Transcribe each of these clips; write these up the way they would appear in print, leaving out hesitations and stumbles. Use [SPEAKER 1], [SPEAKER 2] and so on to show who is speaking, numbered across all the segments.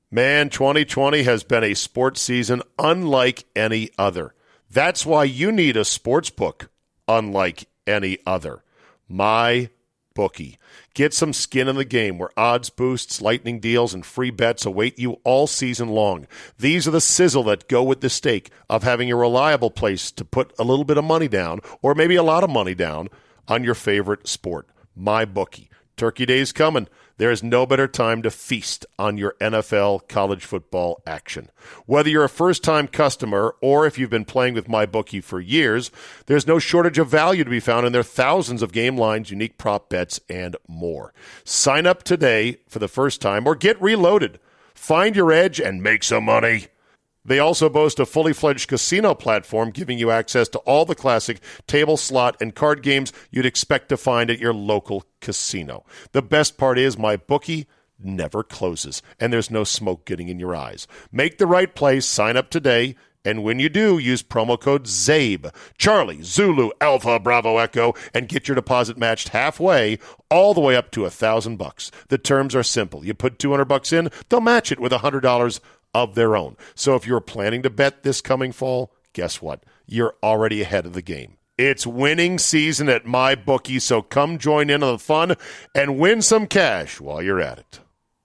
[SPEAKER 1] Man, 2020 has been a sports season unlike any other. That's why you need a sports book unlike any other. My Bookie. Get some skin in the game where odds boosts, lightning deals, and free bets await you all season long. These are the sizzle that go with the steak of having a reliable place to put a little bit of money down, or maybe a lot of money down, on your favorite sport. My Bookie. Turkey Day's coming. There is no better time to feast on your NFL college football action. Whether you're a first-time customer or if you've been playing with MyBookie for years, there's no shortage of value to be found in their thousands of game lines, unique prop bets, and more. Sign up today for the first time or get reloaded. Find your edge and make some money. They also boast a fully fledged casino platform giving you access to all the classic table, slot, and card games you'd expect to find at your local casino. The best part is MyBookie never closes, and there's no smoke getting in your eyes. Make the right play, sign up today, and when you do, use promo code ZABE, Charlie, Zulu, Alpha, Bravo, Echo, and get your deposit matched halfway, all the way up to $1,000. The terms are simple. You put $200 in, they'll match it with $100 of their own. So if you're planning to bet this coming fall, guess what? You're already ahead of the game. It's winning season at MyBookie, so come join in on the fun and win some cash while you're at it.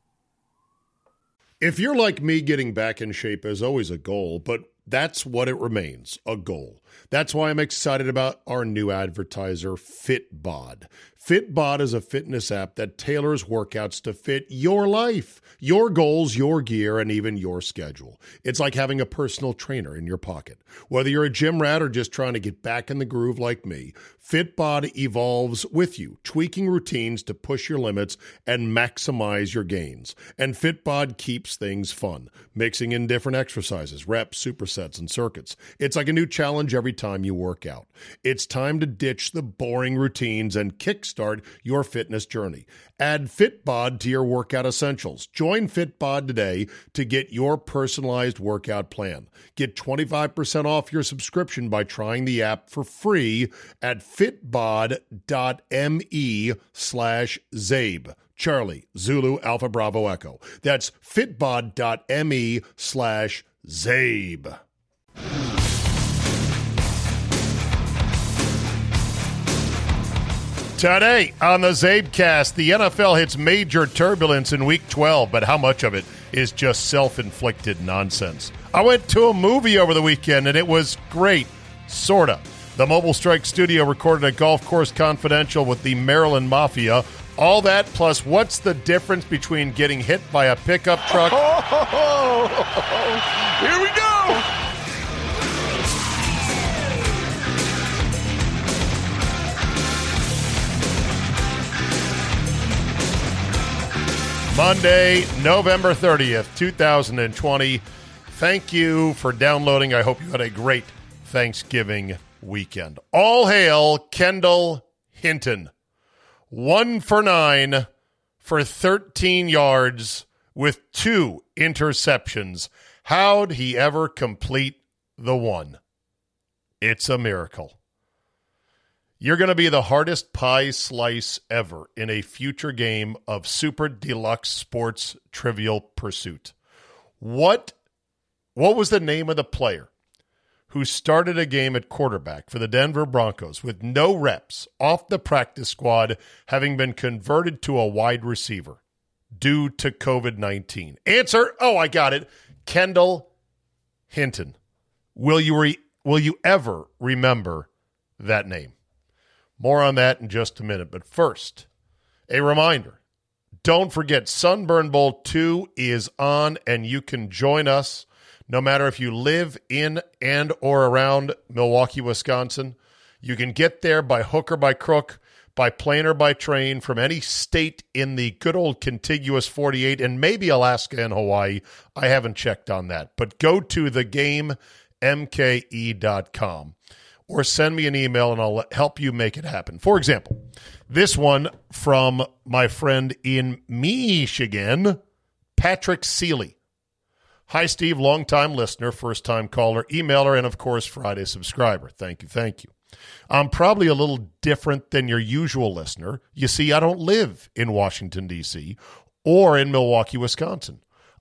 [SPEAKER 1] If you're like me, getting back in shape is always a goal, but that's what it remains, a goal. That's why I'm excited about our new advertiser, Fitbod. Fitbod is a fitness app that tailors workouts to fit your life, your goals, your gear, and even your schedule. It's like having a personal trainer in your pocket. Whether you're a gym rat or just trying to get back in the groove like me, Fitbod evolves with you, tweaking routines to push your limits and maximize your gains. And Fitbod keeps things fun, mixing in different exercises, reps, supersets, and circuits. It's like a new challenge every time you work out. It's time to ditch the boring routines and kickstart your fitness journey. Add Fitbod to your workout essentials. Join Fitbod today to get your personalized workout plan. Get 25% off your subscription by trying the app for free at fitbod.me/Zabe. Charlie, Zulu, Alpha, Bravo, Echo. That's fitbod.me/Zabe. Today on the Zabecast, the NFL hits major turbulence in Week 12, but how much of it is just self-inflicted nonsense? I went to a movie over the weekend, and it was great, sorta. The Mobile Strike Studio recorded a Golf Course Confidential with the Maryland Mafia. All that, plus what's the difference between getting hit by a pickup truck? Here we go! Monday, November 30th, 2020. Thank you for downloading. I hope you had a great Thanksgiving weekend. All hail Kendall Hinton. 1 for 9 for 13 yards with 2 interceptions. How'd he ever complete the one? It's a miracle. You're going to be the hardest pie slice ever in a future game of Super Deluxe Sports Trivial Pursuit. What was the name of the player who started a game at quarterback for the Denver Broncos with no reps off the practice squad, having been converted to a wide receiver due to COVID-19? Answer, I got it, Kendall Hinton. Will you ever remember that name? More on that in just a minute. But first, a reminder. Don't forget, Sunburn Bowl 2 is on, and you can join us no matter if you live in and or around Milwaukee, Wisconsin. You can get there by hook or by crook, by plane or by train, from any state in the good old contiguous 48, and maybe Alaska and Hawaii. I haven't checked on that. But go to thegamemke.com. or send me an email and I'll help you make it happen. For example, this one from my friend in Michigan, Patrick Seeley. Hi, Steve, longtime listener, first-time caller, emailer, and, of course, Friday subscriber. Thank you. I'm probably a little different than your usual listener. You see, I don't live in Washington, D.C. or in Milwaukee, Wisconsin.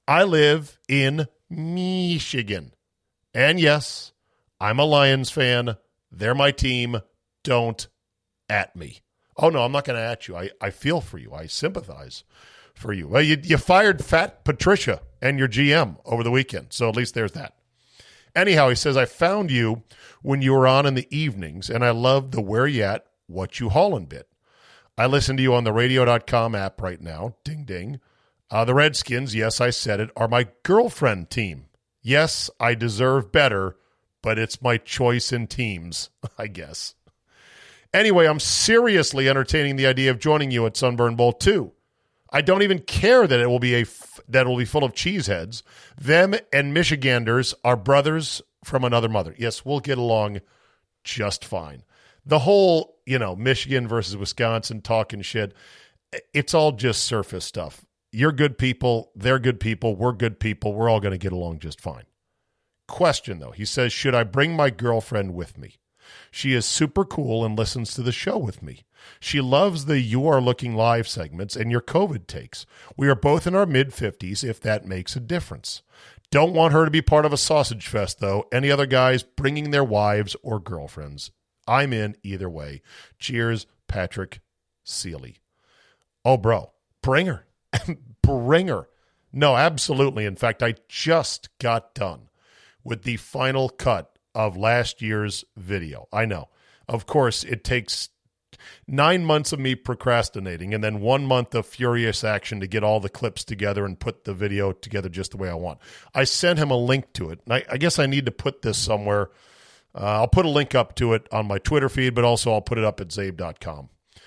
[SPEAKER 1] I live in Michigan. And yes, I'm a Lions fan. They're my team. Don't at me. Oh, no, I'm not going to at you. I feel for you. I sympathize for you. Well, you fired Fat Patricia and your GM over the weekend, so at least there's that. Anyhow, he says, I found you when you were on in the evenings, and I love the where you at, what you haulin' bit. I listen to you on the radio.com app right now. Ding, ding. The Redskins, yes, I said it, are my girlfriend team. Yes, I deserve better, but it's my choice in teams, I guess. Anyway, I'm seriously entertaining the idea of joining you at Sunburn Bowl 2. I don't even care that it will be full of cheeseheads. Them and Michiganders are brothers from another mother. Yes, we'll get along just fine. The whole, Michigan versus Wisconsin talking shit, it's all just surface stuff. You're good people. They're good people. We're good people. We're all going to get along just fine. Question, though. He says, should I bring my girlfriend with me? She is super cool and listens to the show with me. She loves the You Are Looking Live segments and your COVID takes. We are both in our mid-50s, if that makes a difference. Don't want her to be part of a sausage fest, though. Any other guys bringing their wives or girlfriends? I'm in either way. Cheers, Patrick Seeley. Oh, bro, bring her. Bring her. No, absolutely. In fact, I just got done with the final cut of last year's video. I know. Of course, it takes 9 months of me procrastinating and then 1 month of furious action to get all the clips together and put the video together just the way I want. I sent him a link to it. And I guess I need to put this somewhere. I'll put a link up to it on my Twitter feed, but also I'll put it up at zabe.com.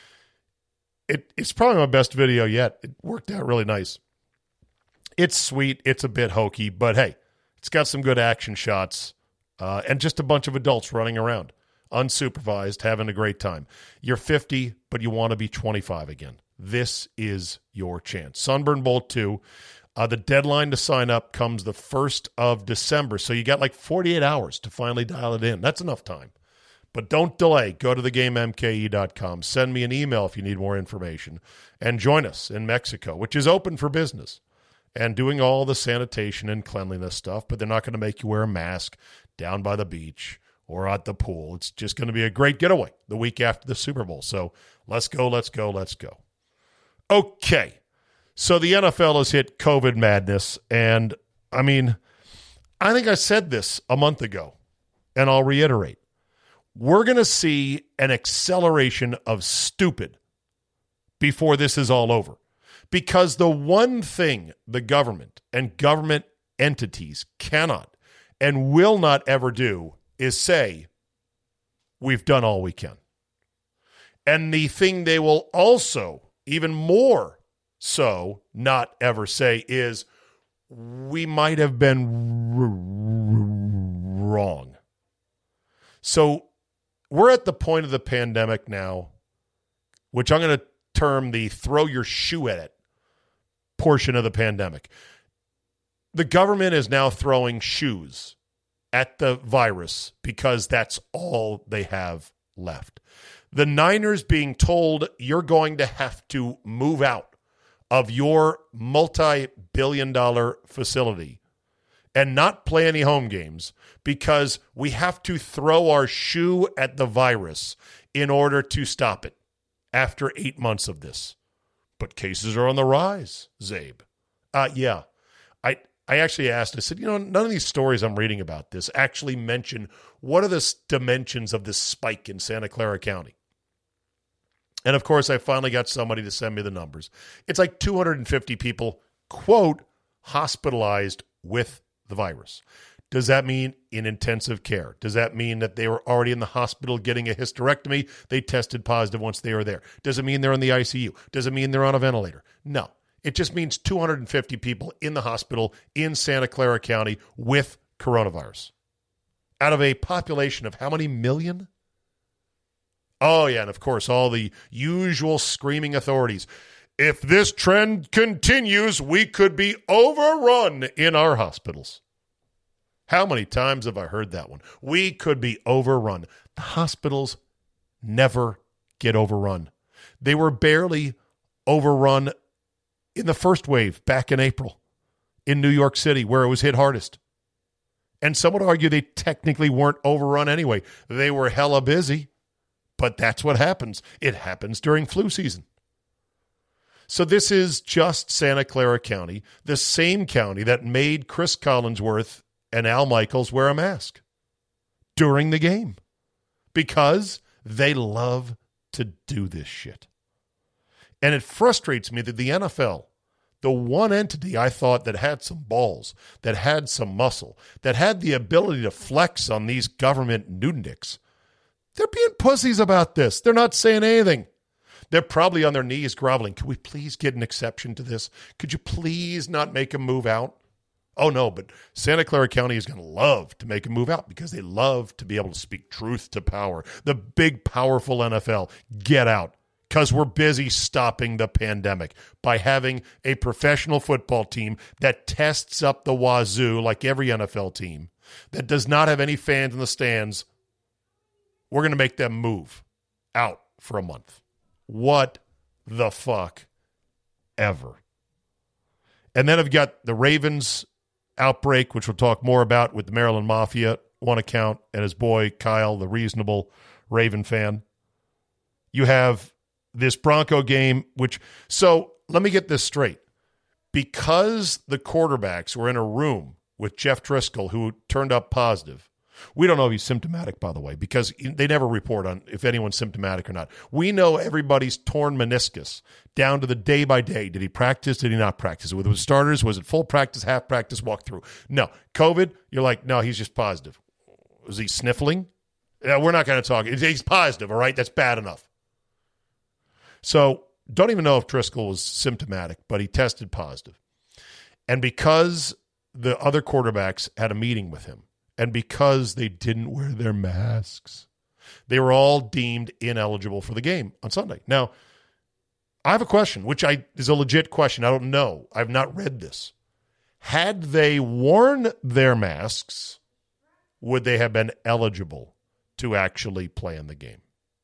[SPEAKER 1] It's probably my best video yet. It worked out really nice. It's sweet. It's a bit hokey, but hey, it's got some good action shots and just a bunch of adults running around, unsupervised, having a great time. You're 50, but you want to be 25 again. This is your chance. Sunburn Bowl 2. The deadline to sign up comes the 1st of December, so you got like 48 hours to finally dial it in. That's enough time. But don't delay. Go to thegamemke.com. Send me an email if you need more information. And join us in Mexico, which is open for business and doing all the sanitation and cleanliness stuff, but they're not going to make you wear a mask down by the beach or at the pool. It's just going to be a great getaway the week after the Super Bowl. So let's go, let's go, let's go. Okay. So the NFL has hit COVID madness. And I think I said this a month ago, and I'll reiterate. We're going to see an acceleration of stupid before this is all over. Because the one thing the government and government entities cannot and will not ever do is say, we've done all we can. And the thing they will also, even more so, not ever say is, we might have been wrong. So we're at the point of the pandemic now, which I'm going to term the throw your shoe at it portion of the pandemic. The government is now throwing shoes at the virus because that's all they have left. The Niners being told you're going to have to move out of your multi-billion-dollar facility and not play any home games because we have to throw our shoe at the virus in order to stop it after 8 months of this. But cases are on the rise, Zabe. Yeah. I actually asked, I said, none of these stories I'm reading about this actually mention what are the dimensions of this spike in Santa Clara County. And of course, I finally got somebody to send me the numbers. It's like 250 people, quote, hospitalized with the virus. Does that mean in intensive care? Does that mean that they were already in the hospital getting a hysterectomy? They tested positive once they were there. Does it mean they're in the ICU? Does it mean they're on a ventilator? No. It just means 250 people in the hospital in Santa Clara County with coronavirus. Out of a population of how many million? Oh, yeah, and of course, all the usual screaming authorities. If this trend continues, we could be overrun in our hospitals. How many times have I heard that one? We could be overrun. The hospitals never get overrun. They were barely overrun in the first wave back in April. in New York City, where it was hit hardest. And some would argue they technically weren't overrun anyway. They were hella busy, but that's what happens. It happens during flu season. So this is just Santa Clara County, the same county that made Chris Collinsworth and Al Michaels wear a mask during the game because they love to do this shit. And it frustrates me that the NFL, the one entity I thought that had some balls, that had some muscle, that had the ability to flex on these government nudniks, they're being pussies about this. They're not saying anything. They're probably on their knees groveling. Could we please get an exception to this? Could you please not make them move out? Oh, no, but Santa Clara County is going to love to make them move out because they love to be able to speak truth to power. The big, powerful NFL, get out because we're busy stopping the pandemic by having a professional football team that tests up the wazoo like every NFL team that does not have any fans in the stands. We're going to make them move out for a month. What the fuck ever. And then I've got the Ravens outbreak, which we'll talk more about with the Maryland Mafia, one account, and his boy Kyle, the reasonable Raven fan. You have this Bronco game, so let me get this straight. Because the quarterbacks were in a room with Jeff Driscoll, who turned up positive, we don't know if he's symptomatic, by the way, because they never report on if anyone's symptomatic or not. We know everybody's torn meniscus down to the day by day. Did he practice? Did he not practice? With the starters, was it full practice, half practice, walk through? No. COVID, you're like, no, he's just positive. Was he sniffling? Yeah, we're not going to talk. He's positive, all right? That's bad enough. So don't even know if Driscoll was symptomatic, but he tested positive. And because the other quarterbacks had a meeting with him, and because they didn't wear their masks, they were all deemed ineligible for the game on Sunday. Now, I have a question, which is a legit question. I don't know. I've not read this. Had they worn their masks, would they have been eligible to actually play in the game?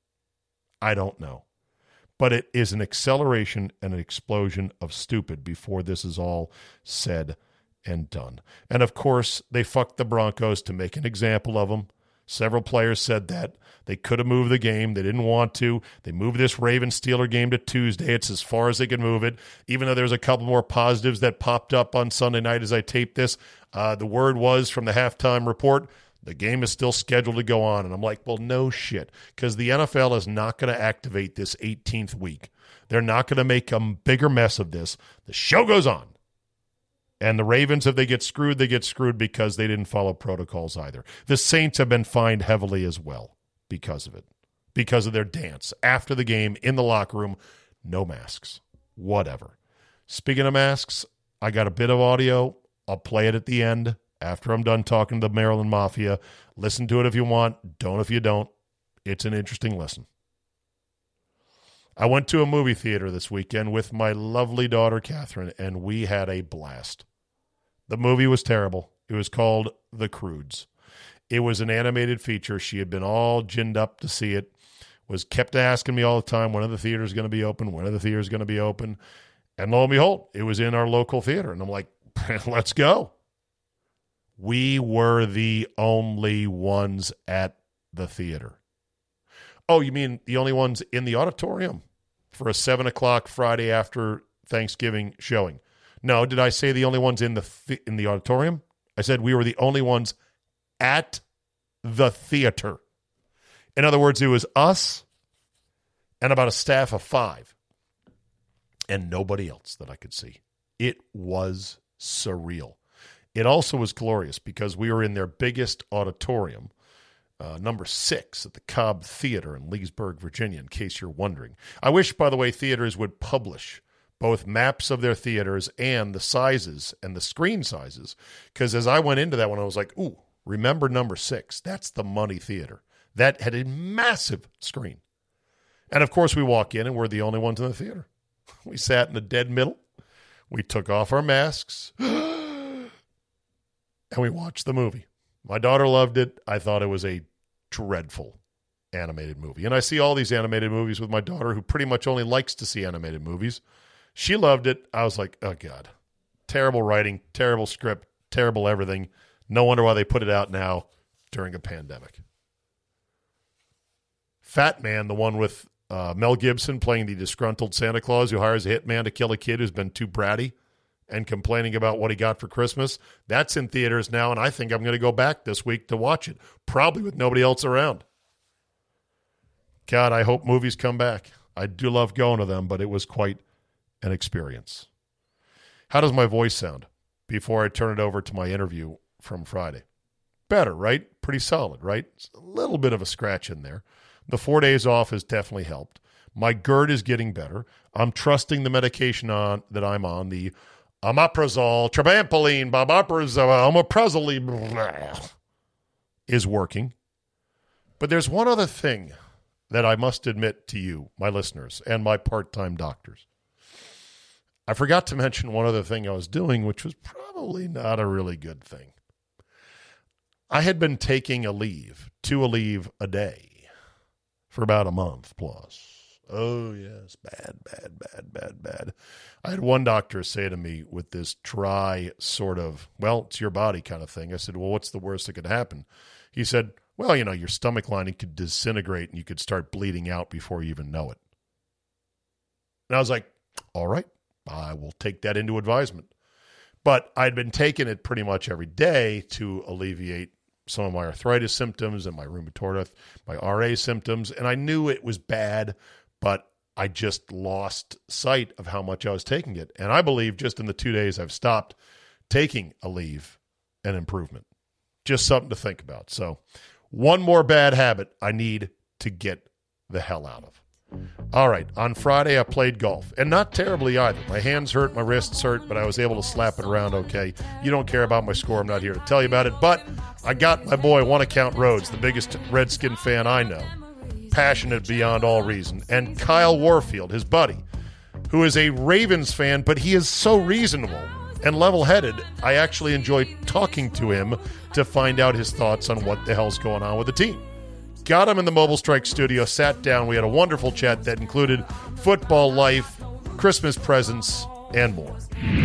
[SPEAKER 1] I don't know. But it is an acceleration and an explosion of stupid before this is all said and done. And, of course, they fucked the Broncos to make an example of them. Several players said that. They could have moved the game. They didn't want to. They moved this Ravens-Steeler game to Tuesday. It's as far as they could move it, even though there's a couple more positives that popped up on Sunday night as I taped this. The word was from the halftime report, the game is still scheduled to go on. And I'm like, well, no shit, because the NFL is not going to activate this 18th week. They're not going to make a bigger mess of this. The show goes on. And the Ravens, if they get screwed, they get screwed because they didn't follow protocols either. The Saints have been fined heavily as well because of it, because of their dance. After the game, in the locker room, no masks, whatever. Speaking of masks, I got a bit of audio. I'll play it at the end after I'm done talking to the Maryland Mafia. Listen to it if you want. Don't if you don't. It's an interesting listen. I went to a movie theater this weekend with my lovely daughter, Catherine, and we had a blast. The movie was terrible. It was called The Croods. It was an animated feature. She had been all ginned up to see it, kept asking me all the time, when are the theaters going to be open? When are the theaters going to be open? And lo and behold, it was in our local theater. And I'm like, let's go. We were the only ones at the theater. Oh, you mean the only ones in the auditorium for a 7 o'clock Friday after Thanksgiving showing? No, did I say the only ones in the auditorium? I said we were the only ones at the theater. In other words, it was us and about a staff of 5 and nobody else that I could see. It was surreal. It also was glorious because we were in their biggest auditorium, number 6 at the Cobb Theater in Leesburg, Virginia, in case you're wondering. I wish, by the way, theaters would publish both maps of their theaters and the sizes and the screen sizes, because as I went into that one, I was like, ooh, remember number 6. That's the Money Theater. That had a massive screen. And, of course, we walk in, and we're the only ones in the theater. We sat in the dead middle. We took off our masks, and we watched the movie. My daughter loved it. I thought it was a dreadful animated movie. And I see all these animated movies with my daughter, who pretty much only likes to see animated movies. She loved it. I was like, oh, God. Terrible writing, terrible script, terrible everything. No wonder why they put it out now during a pandemic. Fat Man, the one with Mel Gibson playing the disgruntled Santa Claus who hires a hitman to kill a kid who's been too bratty and complaining about what he got for Christmas. That's in theaters now, and I think I'm going to go back this week to watch it, probably with nobody else around. God, I hope movies come back. I do love going to them, but it was quite an experience. How does my voice sound before I turn it over to my interview from Friday? Better, right? Pretty solid, right? It's a little bit of a scratch in there. The 4 days off has definitely helped. My GERD is getting better. I'm trusting the medication that I'm on, the omeprazole, trimampoline, omeprazole, is working. But there's one other thing that I must admit to you, my listeners, and my part-time doctors. I forgot to mention one other thing I was doing, which was probably not a really good thing. I had been taking a leave a day for about a month plus. Oh, yes, bad. I had one doctor say to me with this dry sort of, well, it's your body kind of thing. I said, well, what's the worst that could happen? He said, well, your stomach lining could disintegrate and you could start bleeding out before you even know it. And I was like, all right, I will take that into advisement. But I'd been taking it pretty much every day to alleviate some of my arthritis symptoms and my rheumatoid, my RA symptoms, and I knew it was bad, but I just lost sight of how much I was taking it. And I believe just in the 2 days I've stopped taking a leave, an improvement. Just something to think about. So one more bad habit I need to get the hell out of. All right, on Friday I played golf, and not terribly either. My hands hurt, my wrists hurt, but I was able to slap it around okay. You don't care about my score, I'm not here to tell you about it, but I got my boy One-Account Rhodes, the biggest Redskin fan I know, passionate beyond all reason, and Kyle Warfield, his buddy, who is a Ravens fan, but he is so reasonable and level-headed, I actually enjoyed talking to him to find out his thoughts on what the hell's going on with the team. Got him in the Mobile Strike studio, sat down. We had a wonderful chat that included football life, Christmas presents, and more.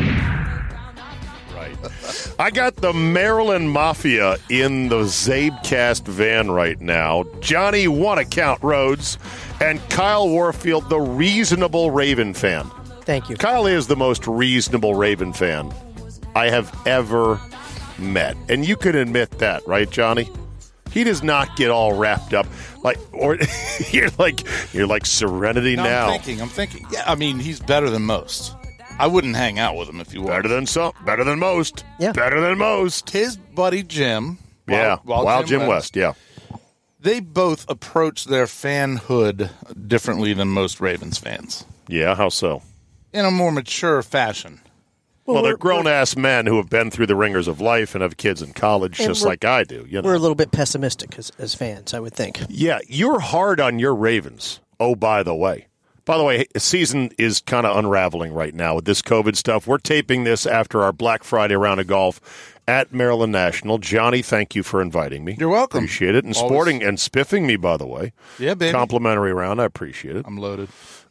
[SPEAKER 1] Right. I got the Maryland Mafia in the Zabecast van right now. Johnny One-Account Rhodes and Kyle Warfield, the reasonable Raven fan.
[SPEAKER 2] Thank you.
[SPEAKER 1] Kyle is the most reasonable Raven fan I have ever met. And you can admit that, right, Johnny? He does not get all wrapped up or you're like Serenity now.
[SPEAKER 3] I'm thinking. Yeah, I mean, he's better than most. I wouldn't hang out with him if you were.
[SPEAKER 1] Better than most.
[SPEAKER 2] Yeah.
[SPEAKER 1] Better than most.
[SPEAKER 3] His buddy Jim.
[SPEAKER 1] Wild Jim West, yeah.
[SPEAKER 3] They both approach their fanhood differently than most Ravens fans.
[SPEAKER 1] Yeah, how so?
[SPEAKER 3] In a more mature fashion.
[SPEAKER 1] Well, they're grown-ass men who have been through the ringers of life and have kids in college just like I do.
[SPEAKER 2] We're a little bit pessimistic as fans, I would think.
[SPEAKER 1] Yeah, you're hard on your Ravens. Oh, by the way, season is kind of unraveling right now with this COVID stuff. We're taping this after our Black Friday round of golf at Maryland National. Johnny, thank you for inviting me.
[SPEAKER 3] You're welcome.
[SPEAKER 1] Appreciate it. And sporting and spiffing me, by the way.
[SPEAKER 3] Yeah, baby.
[SPEAKER 1] Complimentary round. I appreciate it.
[SPEAKER 3] I'm loaded.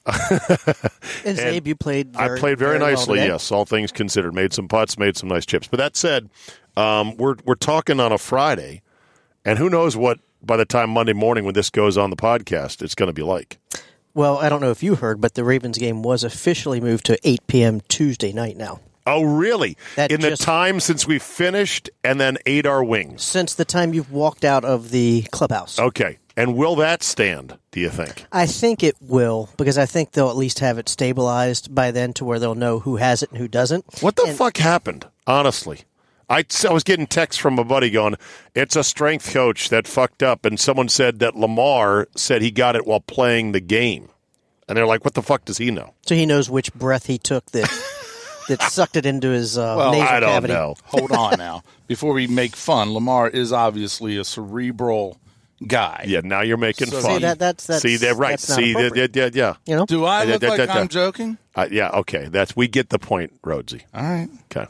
[SPEAKER 2] And Zabe, you played
[SPEAKER 1] I played very nicely,
[SPEAKER 2] well,
[SPEAKER 1] yes, all things considered. Made some putts, made some nice chips. But that said, we're talking on a Friday, and who knows what, by the time Monday morning when this goes on the podcast, it's going to be like.
[SPEAKER 2] Well, I don't know if you heard, but the Ravens game was officially moved to 8 p.m. Tuesday night now.
[SPEAKER 1] Oh, really? The time since we finished and then ate our wings?
[SPEAKER 2] Since the time you've walked out of the clubhouse.
[SPEAKER 1] Okay. And will that stand, do you think?
[SPEAKER 2] I think it will, because I think they'll at least have it stabilized by then to where they'll know who has it and who doesn't.
[SPEAKER 1] What the fuck happened, honestly? I was getting texts from a buddy going, it's a strength coach that fucked up, and someone said that Lamar said he got it while playing the game. And they're like, what the fuck does he know?
[SPEAKER 2] So he knows which breath he took that sucked it into his nasal cavity.
[SPEAKER 1] I don't know.
[SPEAKER 3] Hold on now. Before we make fun, Lamar is obviously a cerebral guy.
[SPEAKER 1] Yeah, now you're making fun.
[SPEAKER 2] See, that's
[SPEAKER 1] see, they're right.
[SPEAKER 2] That's not
[SPEAKER 1] See,
[SPEAKER 2] yeah.
[SPEAKER 1] You know?
[SPEAKER 3] Do I look like I'm joking?
[SPEAKER 1] Yeah, okay. We get the point, Rhodesy.
[SPEAKER 3] All right.
[SPEAKER 1] Okay.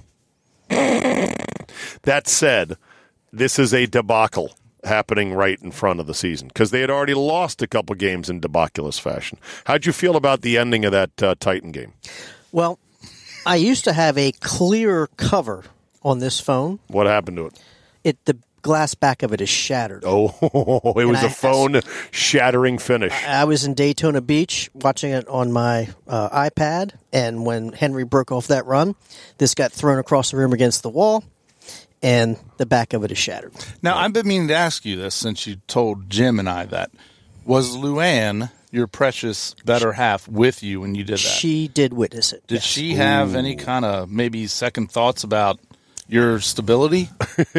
[SPEAKER 1] That said, this is a debacle happening right in front of the season because they had already lost a couple games in debaculous fashion. How'd you feel about the ending of that Titan game?
[SPEAKER 2] Well, I used to have a clear cover on this phone.
[SPEAKER 1] What happened to it?
[SPEAKER 2] The glass back of it is shattered.
[SPEAKER 1] Oh, it was a phone shattering finish.
[SPEAKER 2] I was in Daytona Beach watching it on my iPad, and when Henry broke off that run, this got thrown across the room against the wall, and the back of it is shattered.
[SPEAKER 3] Now, I've been meaning to ask you this since you told Jim and I that. Was Luann, your precious better half, with you when you did that?
[SPEAKER 2] She did witness it.
[SPEAKER 3] Did she have any kind of maybe second thoughts about your stability?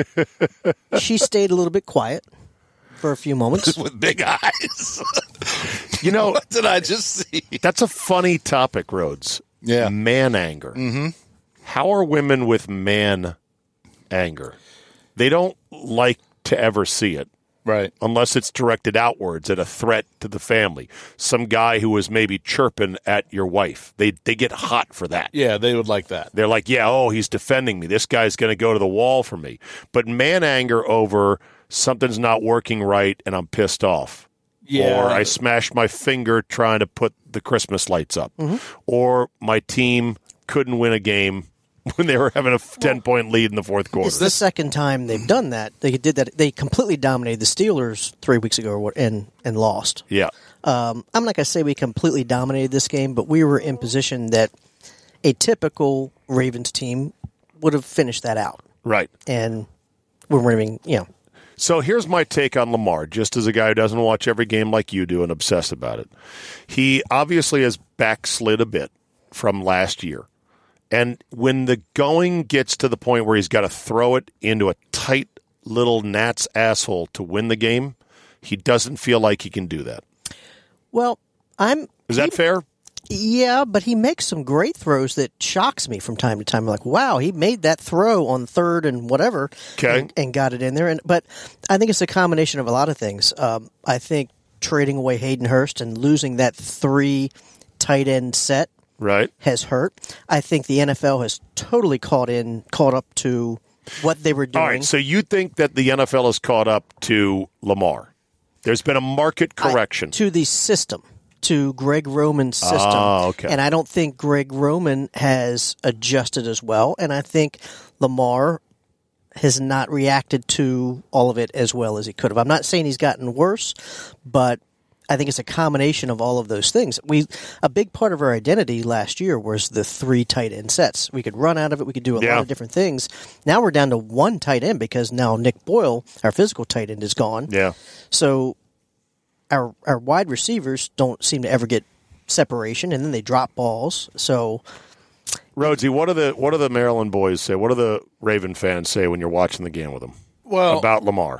[SPEAKER 2] She stayed a little bit quiet for a few moments.
[SPEAKER 3] With big eyes.
[SPEAKER 1] You know,
[SPEAKER 3] What did I just see?
[SPEAKER 1] that's a funny topic, Rhodes.
[SPEAKER 3] Yeah.
[SPEAKER 1] Man anger. Mm-hmm. How are women with man anger? They don't like to ever see it.
[SPEAKER 3] Right.
[SPEAKER 1] Unless it's directed outwards at a threat to the family. Some guy who was maybe chirping at your wife. They get hot for that.
[SPEAKER 3] Yeah, they would like that.
[SPEAKER 1] They're like, yeah, oh, he's defending me. This guy's going to go to the wall for me. But man anger over something's not working right and I'm pissed off.
[SPEAKER 3] Yeah.
[SPEAKER 1] Or I smashed my finger trying to put the Christmas lights up. Mm-hmm. Or my team couldn't win a game when they were having a 10-point lead in the fourth quarter.
[SPEAKER 2] It's the second time they've done that. They did that. They completely dominated the Steelers 3 weeks ago and lost.
[SPEAKER 1] Yeah.
[SPEAKER 2] I'm not going to say we completely dominated this game, but we were in position that a typical Ravens team would have finished that out.
[SPEAKER 1] Right.
[SPEAKER 2] And we're winning,
[SPEAKER 1] So here's my take on Lamar, just as a guy who doesn't watch every game like you do and obsess about it. He obviously has backslid a bit from last year. And when the going gets to the point where he's got to throw it into a tight little gnat's asshole to win the game, he doesn't feel like he can do that.
[SPEAKER 2] Well,
[SPEAKER 1] Is that fair?
[SPEAKER 2] Yeah, but he makes some great throws that shocks me from time to time. I'm like, wow, he made that throw on third and whatever,
[SPEAKER 1] Okay.
[SPEAKER 2] and got it in there. But I think it's a combination of a lot of things. I think trading away Hayden Hurst and losing that 3 tight end set
[SPEAKER 1] Right.
[SPEAKER 2] has hurt. I think the NFL has totally caught up to what they were doing.
[SPEAKER 1] All right, so you think that the NFL has caught up to Lamar? There's been a market correction.
[SPEAKER 2] To the system, to Greg Roman's system.
[SPEAKER 1] Oh, okay.
[SPEAKER 2] And I don't think Greg Roman has adjusted as well. And I think Lamar has not reacted to all of it as well as he could have. I'm not saying he's gotten worse, but I think it's a combination of all of those things. A big part of our identity last year was the 3 tight end sets. We could run out of it. We could do a lot of different things. Now we're down to 1 tight end because now Nick Boyle, our physical tight end, is gone.
[SPEAKER 1] Yeah.
[SPEAKER 2] So our wide receivers don't seem to ever get separation, and then they drop balls. So,
[SPEAKER 1] Rhodesy, what do the Maryland boys say? What do the Raven fans say when you're watching the game with them about Lamar?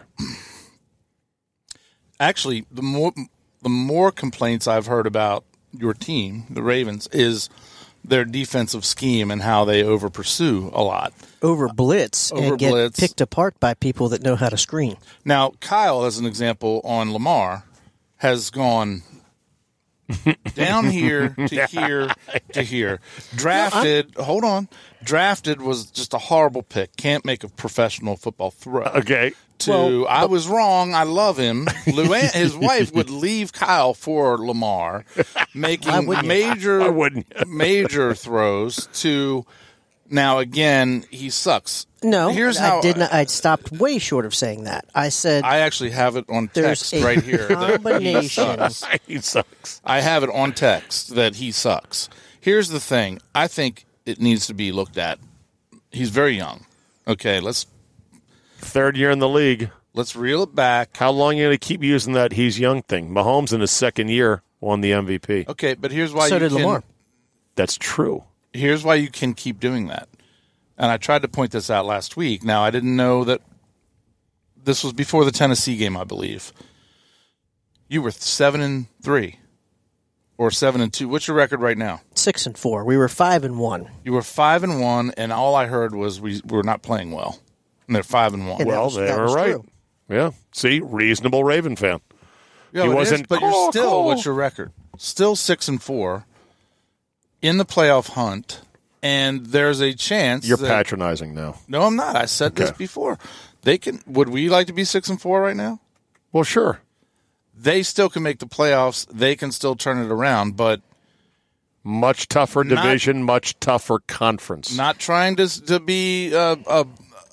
[SPEAKER 3] Actually, the more complaints I've heard about your team, the Ravens, is their defensive scheme and how they over pursue a lot.
[SPEAKER 2] Over blitz and get picked apart by people that know how to screen.
[SPEAKER 3] Now, Kyle, as an example, on Lamar, has gone down here to here to here. Drafted was just a horrible pick. Can't make a professional football throw.
[SPEAKER 1] Okay.
[SPEAKER 3] I was wrong. I love him. Luann, his wife would leave Kyle for Lamar, making major throws to. Now again, he sucks.
[SPEAKER 2] No, I stopped way short of saying that. I said
[SPEAKER 3] I actually have it on text right here.
[SPEAKER 2] Combination.
[SPEAKER 1] He sucks.
[SPEAKER 3] I have it on text that he sucks. Here's the thing. I think it needs to be looked at. He's very young. Okay,
[SPEAKER 1] third year in the league.
[SPEAKER 3] Let's reel it back.
[SPEAKER 1] How long are you going to keep using that he's young thing? Mahomes in his second year won the MVP.
[SPEAKER 3] Okay, but here's why
[SPEAKER 2] so did Lamar.
[SPEAKER 1] That's true.
[SPEAKER 3] Here's why you can keep doing that. And I tried to point this out last week. Now, I didn't know that this was before the Tennessee game, I believe. You were 7-3 or 7-2. What's your record right now?
[SPEAKER 2] 6-4. We were 5-1.
[SPEAKER 3] You were 5-1, and all I heard was we were not playing well. And they're 5-1.
[SPEAKER 1] Well, they were right. True. Yeah. See, reasonable Raven fan.
[SPEAKER 3] Yeah, he wasn't. But you're still. What's your record? Still 6-4 in the playoff hunt. And there's a chance
[SPEAKER 1] you're patronizing now.
[SPEAKER 3] No, I'm not. I said this before. They can. Would we like to be 6-4 right now?
[SPEAKER 1] Well, sure.
[SPEAKER 3] They still can make the playoffs. They can still turn it around. But
[SPEAKER 1] Much tougher division, much tougher conference.
[SPEAKER 3] Not trying to be a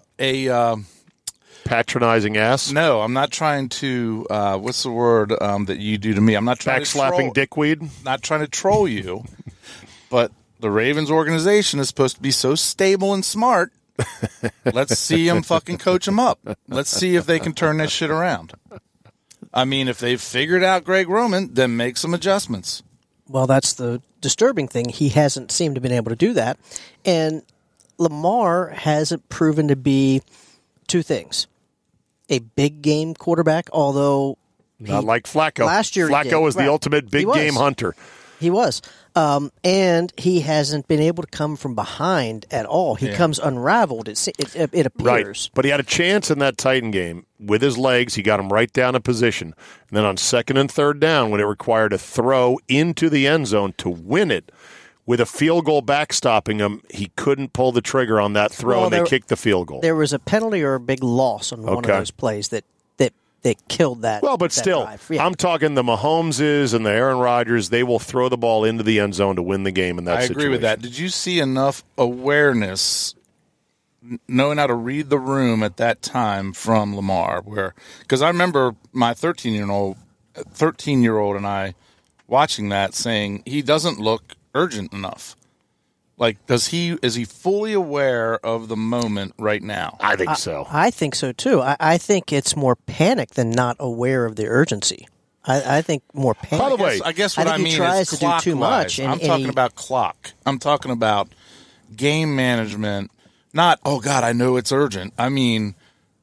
[SPEAKER 1] patronizing ass.
[SPEAKER 3] No, I'm not trying to. What's the word that you do to me? I'm not trying
[SPEAKER 1] backslapping dickweed.
[SPEAKER 3] Not trying to troll you, but the Ravens organization is supposed to be so stable and smart. Let's see them fucking coach them up. Let's see if they can turn this shit around. I mean, if they've figured out Greg Roman, then make some adjustments.
[SPEAKER 2] Well, that's the disturbing thing. He hasn't seemed to have been able to do that. And Lamar hasn't proven to be two things. A big game quarterback, although...
[SPEAKER 1] Not like Flacco.
[SPEAKER 2] Last year
[SPEAKER 1] Flacco was the ultimate big game hunter.
[SPEAKER 2] He was. And he hasn't been able to come from behind at all. He comes unraveled, it appears.
[SPEAKER 1] Right. But he had a chance in that Titan game. With his legs, he got him right down in position. And then on second and third down, when it required a throw into the end zone to win it, with a field goal backstopping him, he couldn't pull the trigger on that throw, and they kicked the field goal.
[SPEAKER 2] There was a penalty or a big loss on one of those plays that killed that.
[SPEAKER 1] Well, but still, I'm talking the Mahomeses and the Aaron Rodgers. They will throw the ball into the end zone to win the game in that situation.
[SPEAKER 3] I agree with that. Did you see enough awareness, knowing how to read the room at that time from Lamar? Because I remember my 13-year-old and I watching that, saying he doesn't look urgent enough. Like, is he fully aware of the moment right now?
[SPEAKER 1] I think so.
[SPEAKER 2] I think so, too. I think it's more panic than not aware of the urgency. I think more panic.
[SPEAKER 1] By the way,
[SPEAKER 3] I guess what I mean
[SPEAKER 2] he tries
[SPEAKER 3] is
[SPEAKER 2] to do too much.
[SPEAKER 3] I'm talking about clock. I'm talking about game management. Not, oh, God, I know it's urgent. I mean,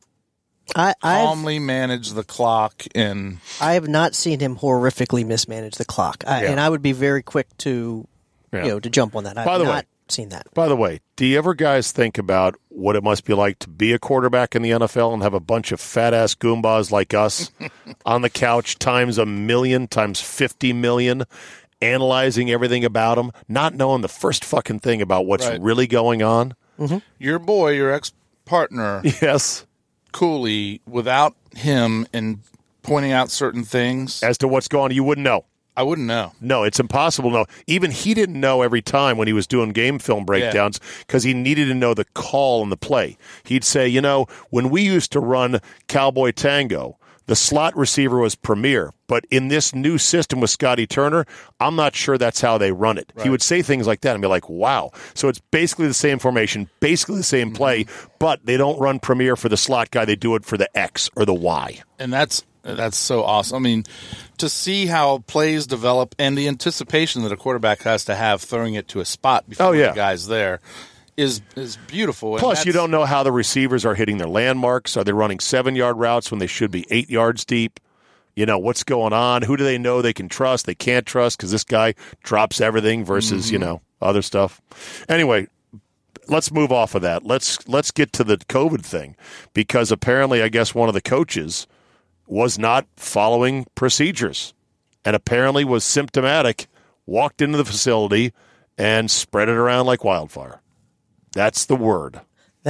[SPEAKER 3] calmly manage the clock. And
[SPEAKER 2] I have not seen him horrifically mismanage the clock. And I would be very quick to... to jump on that. I've not seen that.
[SPEAKER 1] By the way, do you ever guys think about what it must be like to be a quarterback in the NFL and have a bunch of fat-ass goombas like us on the couch times 1 million, times 50 million, analyzing everything about them, not knowing the first fucking thing about what's really going on?
[SPEAKER 2] Mm-hmm.
[SPEAKER 3] Your boy, your ex-partner,
[SPEAKER 1] yes,
[SPEAKER 3] Cooley, without him and pointing out certain things.
[SPEAKER 1] As to what's going on, you wouldn't know.
[SPEAKER 3] I wouldn't know.
[SPEAKER 1] No, it's impossible to know. Even he didn't know every time when he was doing game film breakdowns because he needed to know the call and the play. He'd say, when we used to run Cowboy Tango, the slot receiver was Premier, but in this new system with Scotty Turner, I'm not sure that's how they run it. Right. He would say things like that and be like, wow. So it's basically the same formation, basically the same play, but they don't run Premier for the slot guy. They do it for the X or the Y.
[SPEAKER 3] And that's so awesome. I mean, to see how plays develop and the anticipation that a quarterback has to have throwing it to a spot before the guy's there is beautiful.
[SPEAKER 1] Plus, you don't know how the receivers are hitting their landmarks. Are they running 7-yard routes when they should be 8 yards deep? What's going on? Who do they know they can trust, they can't trust because this guy drops everything versus, other stuff. Anyway, let's move off of that. Let's get to the COVID thing because apparently I guess one of the coaches was not following procedures and apparently was symptomatic, walked into the facility, and spread it around like wildfire. That's the word.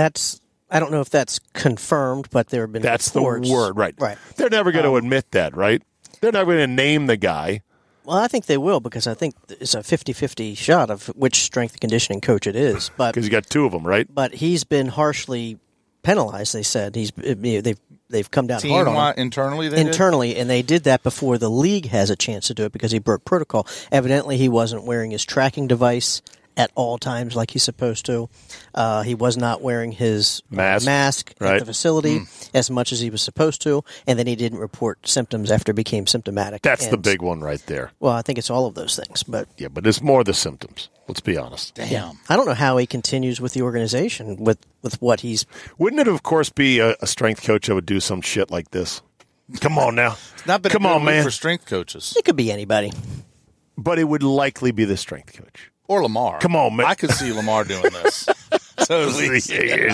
[SPEAKER 2] I don't know if that's confirmed, but there have been reports.
[SPEAKER 1] The word, right. They're never going to admit that, right? They're never going to name the guy.
[SPEAKER 2] Well, I think they will because I think it's a 50-50 shot of which strength and conditioning coach it is.
[SPEAKER 1] Because you got two of them, right?
[SPEAKER 2] But he's been harshly penalized, they said. They've come down hard on him.
[SPEAKER 3] Internally,
[SPEAKER 2] and they did that before the league has a chance to do it because he broke protocol. Evidently, he wasn't wearing his tracking device at all times like he's supposed to. He was not wearing his mask at the facility as much as he was supposed to, and then he didn't report symptoms after he became symptomatic.
[SPEAKER 1] That's the big one right there.
[SPEAKER 2] Well, I think it's all of those things. But
[SPEAKER 1] it's more the symptoms. Let's be honest.
[SPEAKER 3] Damn.
[SPEAKER 2] Yeah. I don't know how he continues with the organization with what he's...
[SPEAKER 1] Wouldn't it, of course, be a strength coach that would do some shit like this? Come on now.
[SPEAKER 3] It's not been a good week for strength coaches.
[SPEAKER 2] It could be anybody.
[SPEAKER 1] But it would likely be the strength coach.
[SPEAKER 3] Or Lamar.
[SPEAKER 1] Come on, man.
[SPEAKER 3] I could see Lamar doing this. Totally.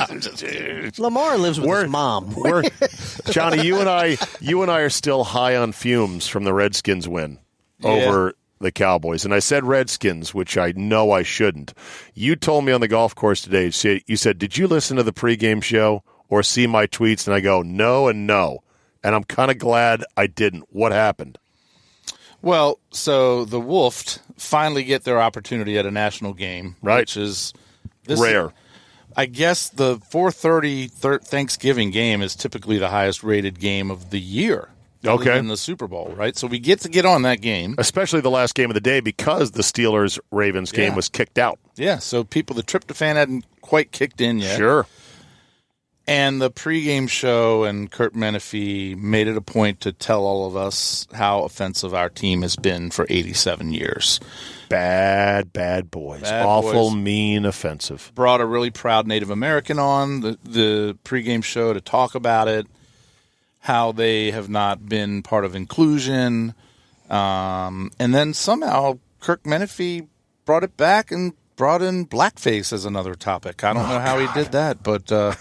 [SPEAKER 2] Lamar lives with his mom.
[SPEAKER 1] Johnny, you and I are still high on fumes from the Redskins win over the Cowboys. And I said Redskins, which I know I shouldn't. You told me on the golf course today, you said, did you listen to the pregame show or see my tweets? And I go, no and no. And I'm kind of glad I didn't. What happened?
[SPEAKER 3] Well, so the Wolfed finally get their opportunity at a national game,
[SPEAKER 1] Right.
[SPEAKER 3] which is
[SPEAKER 1] Rare.
[SPEAKER 3] I guess the 4:30 Thanksgiving game is typically the highest rated game of the year.
[SPEAKER 1] Okay.
[SPEAKER 3] In the Super Bowl, right? So we get to get on that game.
[SPEAKER 1] Especially the last game of the day because the Steelers-Ravens game
[SPEAKER 3] Yeah.
[SPEAKER 1] was kicked out.
[SPEAKER 3] Yeah, so the tryptophan hadn't quite kicked in yet.
[SPEAKER 1] Sure.
[SPEAKER 3] And the pregame show and Kurt Menefee made it a point to tell all of us how offensive our team has been for 87 years.
[SPEAKER 1] Bad boys.
[SPEAKER 3] Bad
[SPEAKER 1] Awful,
[SPEAKER 3] boys.
[SPEAKER 1] mean, offensive.
[SPEAKER 3] Brought a really proud Native American on the pregame show to talk about it, how they have not been part of inclusion. And then somehow Kirk Menefee brought it back and brought in blackface as another topic. I don't know how he did that, but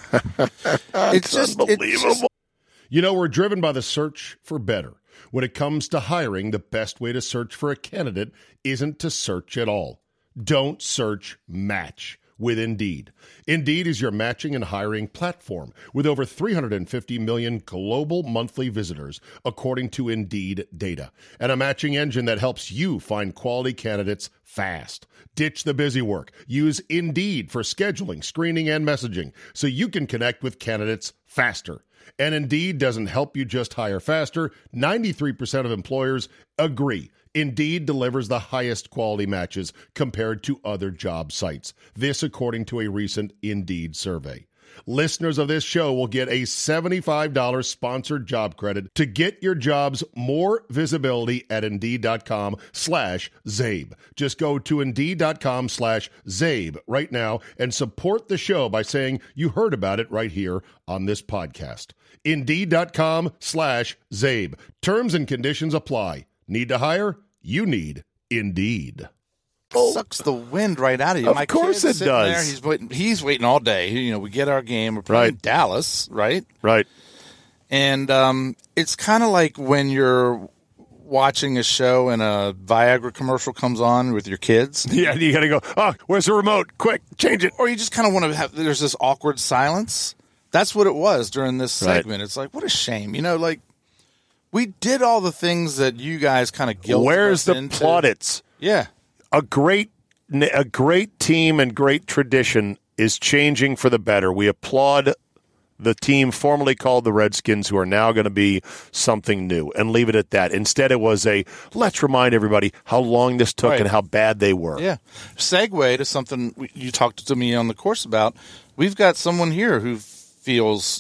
[SPEAKER 3] it's just
[SPEAKER 1] unbelievable. You know, we're driven by the search for better. When it comes to hiring, the best way to search for a candidate isn't to search at all. Don't search, match with Indeed. Indeed is your matching and hiring platform with over 350 million global monthly visitors, according to Indeed data, and a matching engine that helps you find quality candidates fast. Ditch the busy work. Use Indeed for scheduling, screening, and messaging so you can connect with candidates faster. And Indeed doesn't help you just hire faster. 93% of employers agree. Indeed delivers the highest quality matches compared to other job sites. This according to a recent Indeed survey. Listeners of this show will get a $75 sponsored job credit to get your jobs more visibility at Indeed.com/Zabe. Just go to Indeed.com/Zabe right now and support the show by saying you heard about it right here on this podcast. Indeed.com/Zabe. Terms and conditions apply. Need to hire? You need Indeed.
[SPEAKER 3] sucks the wind right out of you.
[SPEAKER 1] Of
[SPEAKER 3] My
[SPEAKER 1] course
[SPEAKER 3] kid's
[SPEAKER 1] it
[SPEAKER 3] sitting
[SPEAKER 1] does.
[SPEAKER 3] there, he's waiting all day. You know, we get our game. We're playing
[SPEAKER 1] Right.
[SPEAKER 3] Dallas, right?
[SPEAKER 1] Right.
[SPEAKER 3] And it's kind of like when you're watching a show and a Viagra commercial comes on with your kids.
[SPEAKER 1] Yeah, you got to go, oh, where's the remote? Quick, change it.
[SPEAKER 3] Or you just kind of want to have, there's this awkward silence. That's what it was during this
[SPEAKER 1] Right.
[SPEAKER 3] segment. It's like, what a shame. You know, like, we did all the things that you guys kind of guilted
[SPEAKER 1] Where's
[SPEAKER 3] us
[SPEAKER 1] the
[SPEAKER 3] into.
[SPEAKER 1] plaudits?
[SPEAKER 3] Yeah.
[SPEAKER 1] A great team and great tradition is changing for the better. We applaud the team formerly called the Redskins, who are now going to be something new, and leave it at that. Instead, it was let's remind everybody how long this took
[SPEAKER 3] Right.
[SPEAKER 1] and how bad they were.
[SPEAKER 3] Yeah. Segue to something you talked to me on the course about. We've got someone here who feels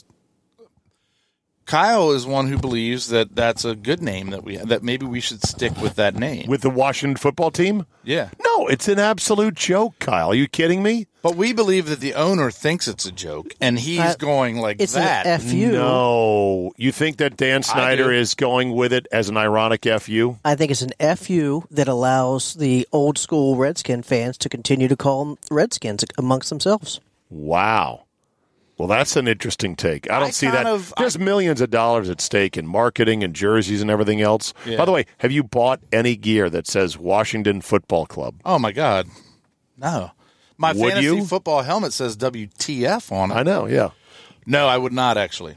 [SPEAKER 3] Kyle is one who believes that that's a good name that maybe we should stick with that name.
[SPEAKER 1] With the Washington football team?
[SPEAKER 3] Yeah.
[SPEAKER 1] No, it's an absolute joke, Kyle. Are you kidding me?
[SPEAKER 3] But we believe that the owner thinks it's a joke, and he's going like
[SPEAKER 2] It's
[SPEAKER 3] that.
[SPEAKER 2] an FU.
[SPEAKER 1] No. You think that Dan Snyder
[SPEAKER 3] do.
[SPEAKER 1] is going with it as an ironic FU?
[SPEAKER 2] I think it's an FU that allows the old school Redskin fans to continue to call them Redskins amongst themselves.
[SPEAKER 1] Wow. Well, that's an interesting take. I don't see that. There's millions of dollars at stake in marketing and jerseys and everything else.
[SPEAKER 3] Yeah.
[SPEAKER 1] By the way, have you bought any gear that says Washington Football Club?
[SPEAKER 3] Oh, my God. No. My
[SPEAKER 1] Would
[SPEAKER 3] fantasy
[SPEAKER 1] you?
[SPEAKER 3] football helmet says WTF on it.
[SPEAKER 1] I know, yeah.
[SPEAKER 3] No, I would not, actually.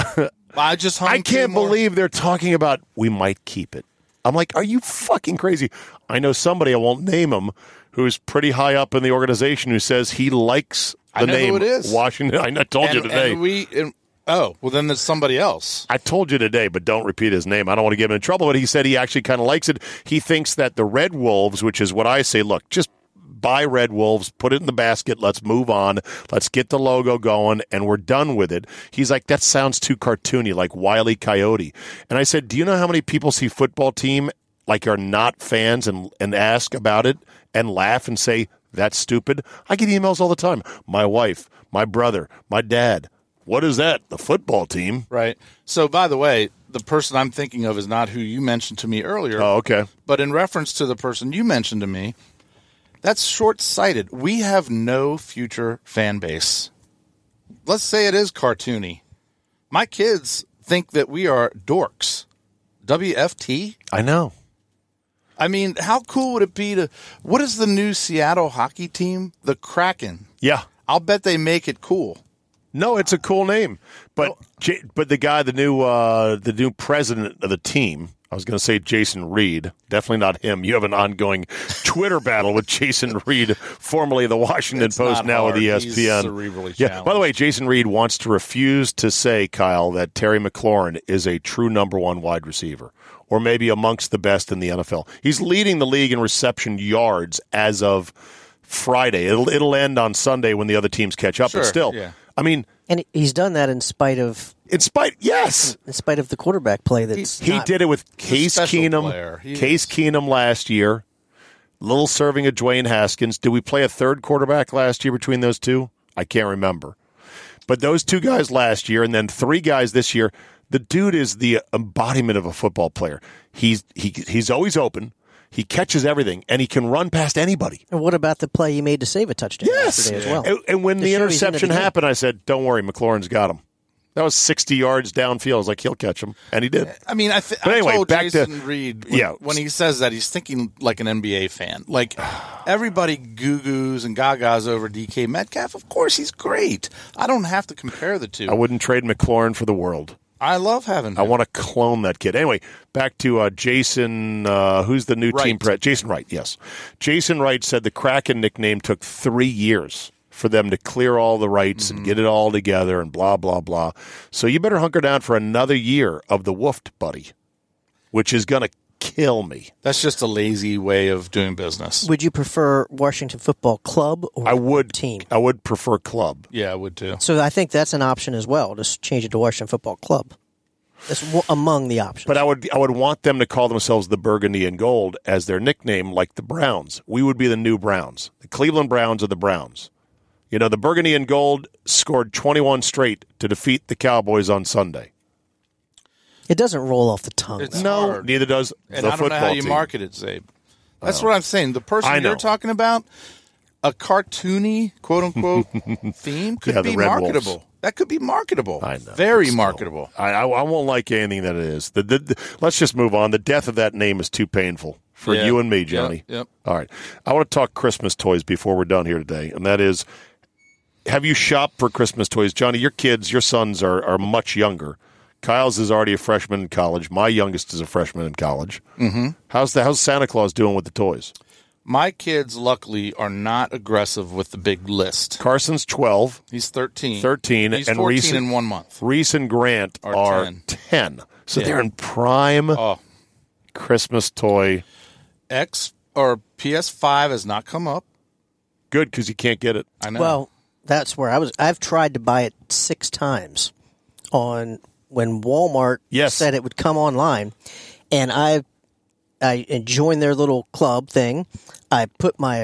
[SPEAKER 3] I just hung
[SPEAKER 1] I can't
[SPEAKER 3] two more-
[SPEAKER 1] believe they're talking about we might keep it. I'm like, are you fucking crazy? I know somebody, I won't name him, who's pretty high up in the organization who says he likes the
[SPEAKER 3] I know
[SPEAKER 1] name
[SPEAKER 3] who it is.
[SPEAKER 1] Washington. I told you today.
[SPEAKER 3] Well, then there's somebody else.
[SPEAKER 1] I told you today, but don't repeat his name. I don't want to get him in trouble, but he said he actually kind of likes it. He thinks that the Red Wolves, which is what I say, look, just buy Red Wolves, put it in the basket, let's move on, let's get the logo going, and we're done with it. He's like, that sounds too cartoony, like Wile E. Coyote. And I said, do you know how many people see football team like are not fans and ask about it and laugh and say, that's stupid? I get emails all the time. My wife, my brother, my dad. What is that? The football team?
[SPEAKER 3] Right. So, by the way, the person I'm thinking of is not who you mentioned to me earlier.
[SPEAKER 1] Oh, okay.
[SPEAKER 3] But in reference to the person you mentioned to me, that's short-sighted. We have no future fan base. Let's say it is cartoony. My kids think that we are dorks. WFT?
[SPEAKER 1] I know.
[SPEAKER 3] I mean, how cool would it be to... What is the new Seattle hockey team? The Kraken.
[SPEAKER 1] Yeah.
[SPEAKER 3] I'll bet they make it cool.
[SPEAKER 1] No, it's a cool name, but the guy, the new president of the team, I was going to say Jason Reed. Definitely not him. You have an ongoing Twitter battle with Jason Reed, formerly of the Washington Post, now with ESPN.
[SPEAKER 3] He's cerebrally challenged.
[SPEAKER 1] By the way, Jason Reed wants to refuse to say, Kyle, that Terry McLaurin is a true number one wide receiver, or maybe amongst the best in the NFL. He's leading the league in reception yards as of Friday. It'll end on Sunday when the other teams catch up,
[SPEAKER 3] Sure,
[SPEAKER 1] but still,
[SPEAKER 3] yeah.
[SPEAKER 1] I mean,
[SPEAKER 2] And he's done that in spite of
[SPEAKER 1] yes.
[SPEAKER 2] the quarterback play. That's
[SPEAKER 1] He did it with Case
[SPEAKER 3] special
[SPEAKER 1] Keenum.
[SPEAKER 3] player. He
[SPEAKER 1] Case
[SPEAKER 3] is.
[SPEAKER 1] Keenum last year. Little serving of Dwayne Haskins. Did we play a third quarterback last year between those two? I can't remember. But those two guys last year and then three guys this year. The dude is the embodiment of a football player. He's always open. He catches everything, and he can run past anybody.
[SPEAKER 2] And what about the play he made to save a touchdown yesterday as well?
[SPEAKER 1] And when
[SPEAKER 2] To
[SPEAKER 1] the
[SPEAKER 2] show he's into
[SPEAKER 1] interception
[SPEAKER 2] the game.
[SPEAKER 1] happened, I said, don't worry, McLaurin's got him. That was 60 yards downfield. I was like, he'll catch him. And he did.
[SPEAKER 3] I mean,
[SPEAKER 1] But anyway,
[SPEAKER 3] I told
[SPEAKER 1] back to-
[SPEAKER 3] Jason Reed when he says that, he's thinking like an NBA fan. Like, everybody goo-goos and gagas over DK Metcalf. Of course, he's great. I don't have to compare the two.
[SPEAKER 1] I wouldn't trade McLaurin for the world.
[SPEAKER 3] I love having him.
[SPEAKER 1] I want to clone that kid. Anyway, back to Jason, who's the new team president? Jason Wright, yes. Jason Wright said the Kraken nickname took 3 years for them to clear all the rights and get it all together and blah, blah, blah. So you better hunker down for another year of the woofed, buddy, which is going to kill me.
[SPEAKER 3] That's just a lazy way of doing business.
[SPEAKER 2] Would you prefer Washington Football Club or team?
[SPEAKER 1] I would prefer club.
[SPEAKER 3] Yeah, I would too.
[SPEAKER 2] So I think that's an option as well. Just change it to Washington Football Club. That's among the options.
[SPEAKER 1] But I would want them to call themselves the Burgundy and Gold as their nickname, like the Browns. We would be the new Browns. The Cleveland Browns are the Browns. You know, the Burgundy and Gold scored 21 straight to defeat the Cowboys on Sunday.
[SPEAKER 2] It doesn't roll off the tongue.
[SPEAKER 3] It's
[SPEAKER 1] No,
[SPEAKER 3] hard.
[SPEAKER 1] neither does
[SPEAKER 3] And
[SPEAKER 1] the
[SPEAKER 3] I don't
[SPEAKER 1] football
[SPEAKER 3] know how you
[SPEAKER 1] team.
[SPEAKER 3] market it, Zabe. That's what I'm saying. The person
[SPEAKER 1] I know.
[SPEAKER 3] you're talking about, a cartoony, quote-unquote, theme could
[SPEAKER 1] Yeah, the
[SPEAKER 3] be
[SPEAKER 1] Red
[SPEAKER 3] marketable.
[SPEAKER 1] Wolves.
[SPEAKER 3] That could be marketable.
[SPEAKER 1] I know.
[SPEAKER 3] Very
[SPEAKER 1] But still,
[SPEAKER 3] marketable.
[SPEAKER 1] I won't like anything that it is. Let's just move on. The death of that name is too painful for
[SPEAKER 3] Yeah.
[SPEAKER 1] you and me, Johnny.
[SPEAKER 3] Yep.
[SPEAKER 1] All right. I want to talk Christmas toys before we're done here today, and that is, have you shopped for Christmas toys? Johnny, your sons are much younger. Kyle's is already a freshman in college. My youngest is a freshman in college. Mm-hmm. How's Santa Claus doing with the toys?
[SPEAKER 3] My kids, luckily, are not aggressive with the big list.
[SPEAKER 1] Carson's 12.
[SPEAKER 3] He's 13.
[SPEAKER 1] 13,
[SPEAKER 3] He's
[SPEAKER 1] and
[SPEAKER 3] 14
[SPEAKER 1] Reese-
[SPEAKER 3] in 1 month.
[SPEAKER 1] Reese and Grant are 10. So they're in prime
[SPEAKER 3] Oh,
[SPEAKER 1] Christmas toy.
[SPEAKER 3] X or PS5 has not come up.
[SPEAKER 1] Good, because you can't get it.
[SPEAKER 3] I know.
[SPEAKER 2] Well, that's where I was. I've tried to buy it 6 times on when Walmart
[SPEAKER 1] Yes.
[SPEAKER 2] said it would come online, and I joined their little club thing. I put my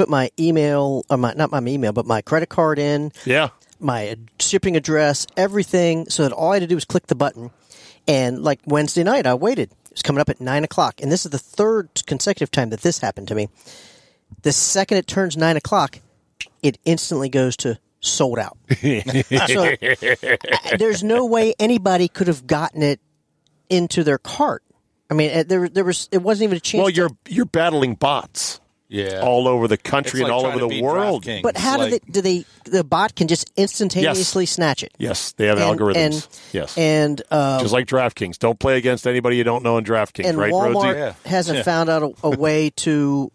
[SPEAKER 2] email, or not my email, but my credit card in,
[SPEAKER 1] Yeah.
[SPEAKER 2] my shipping address, everything, so that all I had to do was click the button. And like Wednesday night, I waited. It was coming up at 9:00, and this is the 3rd consecutive time that this happened to me. The second it turns 9:00, it instantly goes to sold out. So there's no way anybody could have gotten it into their cart. I mean, it wasn't even a chance.
[SPEAKER 1] Well, you're battling bots
[SPEAKER 3] yeah.
[SPEAKER 1] all over the country
[SPEAKER 3] It's
[SPEAKER 1] and
[SPEAKER 3] like
[SPEAKER 1] all
[SPEAKER 3] trying
[SPEAKER 1] over
[SPEAKER 3] to
[SPEAKER 1] the
[SPEAKER 3] beat
[SPEAKER 1] world.
[SPEAKER 3] DraftKings.
[SPEAKER 2] But how
[SPEAKER 3] Like,
[SPEAKER 2] the bot can just instantaneously snatch it?
[SPEAKER 1] Yes, they have
[SPEAKER 2] And-
[SPEAKER 1] algorithms.
[SPEAKER 2] and-
[SPEAKER 1] yes.
[SPEAKER 2] And
[SPEAKER 1] Just like DraftKings. Don't play against anybody you don't know in DraftKings,
[SPEAKER 2] and
[SPEAKER 1] right,
[SPEAKER 2] Walmart
[SPEAKER 1] Rhodesy?
[SPEAKER 3] Yeah.
[SPEAKER 2] hasn't found out a way to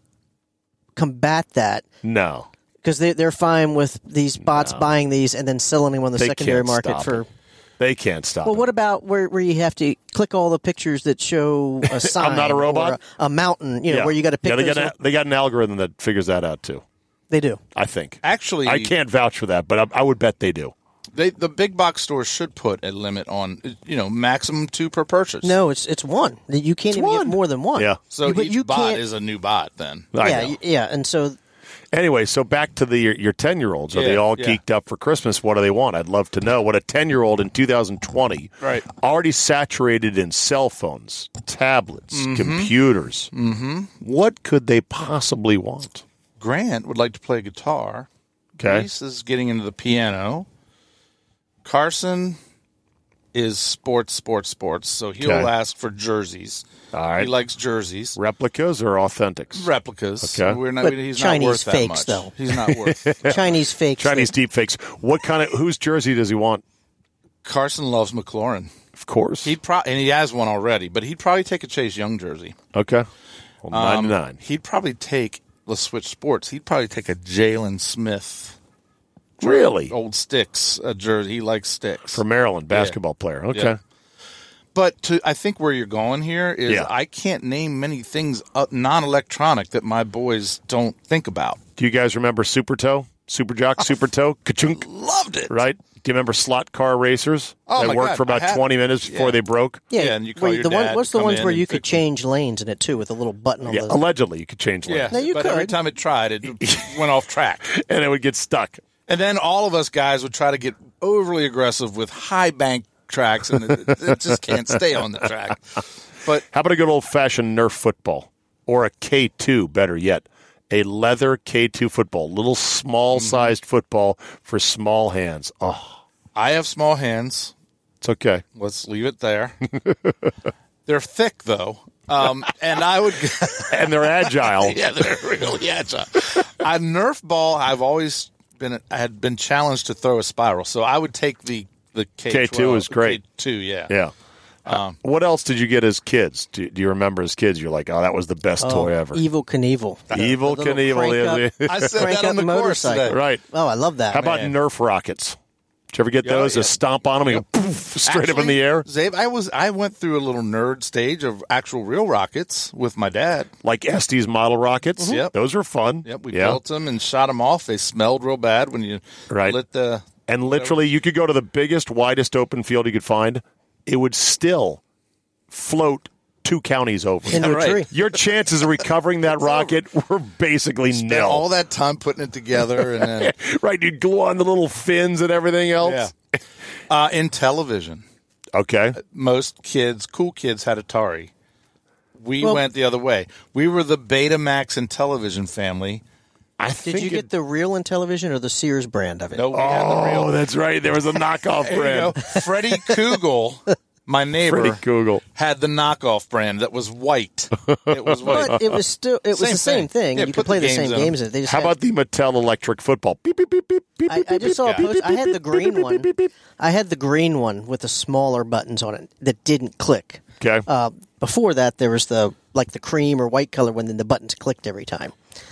[SPEAKER 2] combat that,
[SPEAKER 1] No.
[SPEAKER 2] because they're fine with these bots buying these and then selling them on the
[SPEAKER 1] They
[SPEAKER 2] secondary
[SPEAKER 1] can't
[SPEAKER 2] market
[SPEAKER 1] stop
[SPEAKER 2] for.
[SPEAKER 1] it. They can't stop
[SPEAKER 2] Well,
[SPEAKER 1] it.
[SPEAKER 2] what about where you have to click all the pictures that show a sign?
[SPEAKER 1] not a robot?
[SPEAKER 2] or a mountain, where you got to pick
[SPEAKER 1] Yeah,
[SPEAKER 2] those.
[SPEAKER 1] they got an algorithm that figures that out, too,
[SPEAKER 2] They do.
[SPEAKER 1] I think.
[SPEAKER 3] Actually,
[SPEAKER 1] I can't vouch for that, but I would bet they do.
[SPEAKER 3] the big box stores should put a limit on, maximum 2 per purchase.
[SPEAKER 2] No, it's one. You can't even
[SPEAKER 1] one.
[SPEAKER 2] get more than one.
[SPEAKER 1] Yeah.
[SPEAKER 3] So
[SPEAKER 2] But
[SPEAKER 3] each bot
[SPEAKER 2] can't-
[SPEAKER 3] is a new bot then.
[SPEAKER 1] I
[SPEAKER 2] yeah,
[SPEAKER 1] know.
[SPEAKER 2] yeah, and so
[SPEAKER 1] Anyway, so back to your 10-year-olds. Are they
[SPEAKER 3] Yeah,
[SPEAKER 1] all
[SPEAKER 3] yeah.
[SPEAKER 1] geeked up for Christmas? What do they want? I'd love to know. What a 10-year-old in 2020,
[SPEAKER 3] Right.
[SPEAKER 1] already saturated in cell phones, tablets, computers. Mm-hmm. What could they possibly want?
[SPEAKER 3] Grant would like to play guitar.
[SPEAKER 1] Okay.
[SPEAKER 3] Reese is getting into the piano. Carson is sports. So he'll
[SPEAKER 1] Okay.
[SPEAKER 3] ask for jerseys.
[SPEAKER 1] All right.
[SPEAKER 3] He likes jerseys.
[SPEAKER 1] Replicas or authentics?
[SPEAKER 3] Replicas.
[SPEAKER 1] Okay.
[SPEAKER 2] But
[SPEAKER 3] He's
[SPEAKER 2] Chinese
[SPEAKER 3] not worth that
[SPEAKER 2] fakes,
[SPEAKER 3] much.
[SPEAKER 2] though.
[SPEAKER 3] He's not worth.
[SPEAKER 2] Chinese fakes.
[SPEAKER 1] Chinese deep fakes. What kind of whose jersey does he want?
[SPEAKER 3] Carson loves McLaurin.
[SPEAKER 1] Of course.
[SPEAKER 3] And he has one already, but he'd probably take a Chase Young jersey.
[SPEAKER 1] Okay. Well, 99.
[SPEAKER 3] He'd probably take, let's switch sports, he'd probably take a Jalen Smith.
[SPEAKER 1] Really?
[SPEAKER 3] Old Sticks jersey. He likes Sticks.
[SPEAKER 1] For Maryland, basketball player. Okay.
[SPEAKER 3] Yeah. But I think where you're going here is
[SPEAKER 1] Yeah.
[SPEAKER 3] I can't name many things non-electronic that my boys don't think about.
[SPEAKER 1] Do you guys remember Super Toe? Super Jock, Super Toe? Ka-chunk?
[SPEAKER 3] Loved it.
[SPEAKER 1] Right? Do you remember slot car racers?
[SPEAKER 3] Oh,
[SPEAKER 1] that
[SPEAKER 3] my
[SPEAKER 1] worked
[SPEAKER 3] God.
[SPEAKER 1] for about 20 minutes before they broke?
[SPEAKER 2] Yeah,
[SPEAKER 3] Yeah, and you call your dad
[SPEAKER 2] what's
[SPEAKER 3] to
[SPEAKER 2] the
[SPEAKER 3] come
[SPEAKER 2] ones
[SPEAKER 3] in
[SPEAKER 2] where
[SPEAKER 3] and
[SPEAKER 2] you could
[SPEAKER 3] fix
[SPEAKER 2] change lanes in it too with a little button on
[SPEAKER 1] Yeah,
[SPEAKER 2] the
[SPEAKER 1] allegedly you could change lanes.
[SPEAKER 3] Yeah,
[SPEAKER 2] No, you
[SPEAKER 3] but
[SPEAKER 2] could.
[SPEAKER 3] every time it tried, it went off track.
[SPEAKER 1] And it would get stuck.
[SPEAKER 3] And then all of us guys would try to get overly aggressive with high bank tracks, and it just can't stay on the track. But
[SPEAKER 1] How about a good old-fashioned Nerf football? Or a K2, better yet. A leather K2 football. Little small-sized football for small hands. Oh,
[SPEAKER 3] I have small hands.
[SPEAKER 1] it's okay.
[SPEAKER 3] Let's leave it there. They're thick, though. And I would...
[SPEAKER 1] And they're agile.
[SPEAKER 3] Yeah, they're really agile. A Nerf ball, I've always had been challenged to throw a spiral, so I would take the K12.
[SPEAKER 1] K2 is great.
[SPEAKER 3] K2, yeah.
[SPEAKER 1] Yeah. What else did you get as kids? Do you remember as kids? You're like, oh, that was the best toy ever.
[SPEAKER 2] Evil Knievel.
[SPEAKER 1] Evil
[SPEAKER 2] The little
[SPEAKER 1] Knievel.
[SPEAKER 2] crank
[SPEAKER 3] I said
[SPEAKER 2] Crank
[SPEAKER 3] that
[SPEAKER 2] up
[SPEAKER 3] on the course
[SPEAKER 2] motorcycle.
[SPEAKER 3] today.
[SPEAKER 1] Right.
[SPEAKER 2] Oh, I love that.
[SPEAKER 1] How about
[SPEAKER 3] Man.
[SPEAKER 1] Nerf rockets? Did you ever get
[SPEAKER 3] Yeah,
[SPEAKER 1] those?
[SPEAKER 3] yeah.
[SPEAKER 1] To stomp on them and go poof, straight up in the air?
[SPEAKER 3] Zabe, I went through a little nerd stage of actual real rockets with my dad.
[SPEAKER 1] Like Estes model rockets?
[SPEAKER 3] Yep.
[SPEAKER 1] Those were fun.
[SPEAKER 3] Yep, we built them and shot them off. They smelled real bad when you
[SPEAKER 1] Right.
[SPEAKER 3] lit the...
[SPEAKER 1] And literally, you could go to the biggest, widest open field you could find. It would still float 2 counties over.
[SPEAKER 2] Into a
[SPEAKER 3] right.
[SPEAKER 2] tree.
[SPEAKER 1] Your chances of recovering that rocket were basically
[SPEAKER 3] Spent
[SPEAKER 1] nil.
[SPEAKER 3] all that time putting it together. And then,
[SPEAKER 1] Right, you'd glue on the little fins and everything else.
[SPEAKER 3] yeah. In television,
[SPEAKER 1] Okay.
[SPEAKER 3] most cool kids had Atari. We
[SPEAKER 2] Well-
[SPEAKER 3] went the other way. We were the Betamax and television family.
[SPEAKER 1] I
[SPEAKER 2] Did
[SPEAKER 1] think
[SPEAKER 2] you get the real in television or the Sears brand of it?
[SPEAKER 3] No, we had the real.
[SPEAKER 1] Oh, that's right. There was a knockoff
[SPEAKER 3] There you
[SPEAKER 1] brand.
[SPEAKER 3] go. Freddie Kugel, my neighbor,
[SPEAKER 1] Freddie Kugel.
[SPEAKER 3] had the knockoff brand that was white. It was white.
[SPEAKER 2] But it was still the same
[SPEAKER 3] thing.
[SPEAKER 2] thing.
[SPEAKER 3] Yeah,
[SPEAKER 2] You
[SPEAKER 3] put
[SPEAKER 2] could play
[SPEAKER 3] the
[SPEAKER 2] the same
[SPEAKER 3] games in.
[SPEAKER 2] games in it. They just
[SPEAKER 1] How
[SPEAKER 2] had-
[SPEAKER 1] about the Mattel electric football? Beep, beep, beep, beep, beep,
[SPEAKER 2] I
[SPEAKER 1] beep,
[SPEAKER 2] just saw a
[SPEAKER 1] beep,
[SPEAKER 2] post.
[SPEAKER 1] beep,
[SPEAKER 2] I had the
[SPEAKER 1] beep,
[SPEAKER 2] green
[SPEAKER 1] beep,
[SPEAKER 2] one.
[SPEAKER 1] beep, beep, beep.
[SPEAKER 2] I had the green one with the smaller buttons on it that didn't click.
[SPEAKER 1] Okay.
[SPEAKER 2] Before that, there was the cream or white color one, then the buttons clicked every time.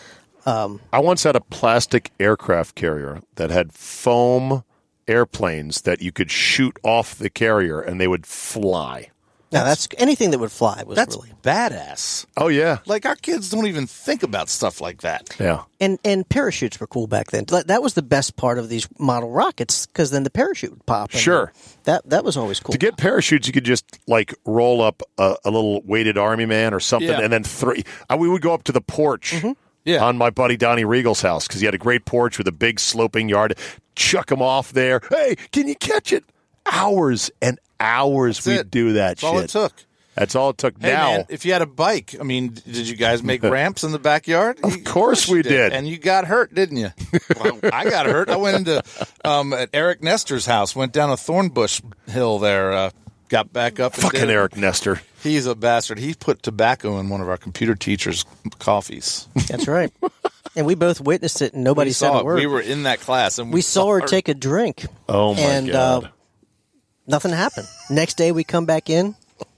[SPEAKER 1] I once had a plastic aircraft carrier that had foam airplanes that you could shoot off the carrier and they would fly.
[SPEAKER 2] Now that's anything that would fly was
[SPEAKER 3] That's
[SPEAKER 2] really
[SPEAKER 3] badass.
[SPEAKER 1] Oh, yeah.
[SPEAKER 3] Like, our kids don't even think about stuff like that.
[SPEAKER 1] Yeah.
[SPEAKER 2] and parachutes were cool back then. That was the best part of these model rockets because then the parachute would pop. And
[SPEAKER 1] Sure.
[SPEAKER 2] that was always cool.
[SPEAKER 1] To get parachutes, you could just like roll up a little weighted army man or something,
[SPEAKER 3] Yeah.
[SPEAKER 1] and then we would go up to the porch
[SPEAKER 3] Yeah.
[SPEAKER 1] on my buddy Donnie Regal's house because he had a great porch with a big sloping yard. Chuck him off there. Hey, can you catch it? Hours and hours
[SPEAKER 3] That's
[SPEAKER 1] we'd
[SPEAKER 3] it.
[SPEAKER 1] do that
[SPEAKER 3] That's
[SPEAKER 1] shit.
[SPEAKER 3] all it took.
[SPEAKER 1] That's all it took.
[SPEAKER 3] Hey,
[SPEAKER 1] now,
[SPEAKER 3] man, if you had a bike, I mean, did you guys make ramps in the backyard?
[SPEAKER 1] Of course we
[SPEAKER 3] you
[SPEAKER 1] did.
[SPEAKER 3] And you got hurt, didn't you? Well, I got hurt. I went into at Eric Nestor's house, went down a thornbush hill there, got back up. And
[SPEAKER 1] fucking
[SPEAKER 3] did it.
[SPEAKER 1] Eric Nestor.
[SPEAKER 3] He's a bastard. He put tobacco in one of our computer teachers' coffees.
[SPEAKER 2] That's right. And we both witnessed it, and nobody
[SPEAKER 3] We
[SPEAKER 2] said
[SPEAKER 3] saw
[SPEAKER 2] a
[SPEAKER 3] it.
[SPEAKER 2] word.
[SPEAKER 3] We were in that class, and
[SPEAKER 2] We saw her take a drink.
[SPEAKER 1] Oh my
[SPEAKER 2] and,
[SPEAKER 1] god.
[SPEAKER 2] Nothing happened. Next day, we come back in.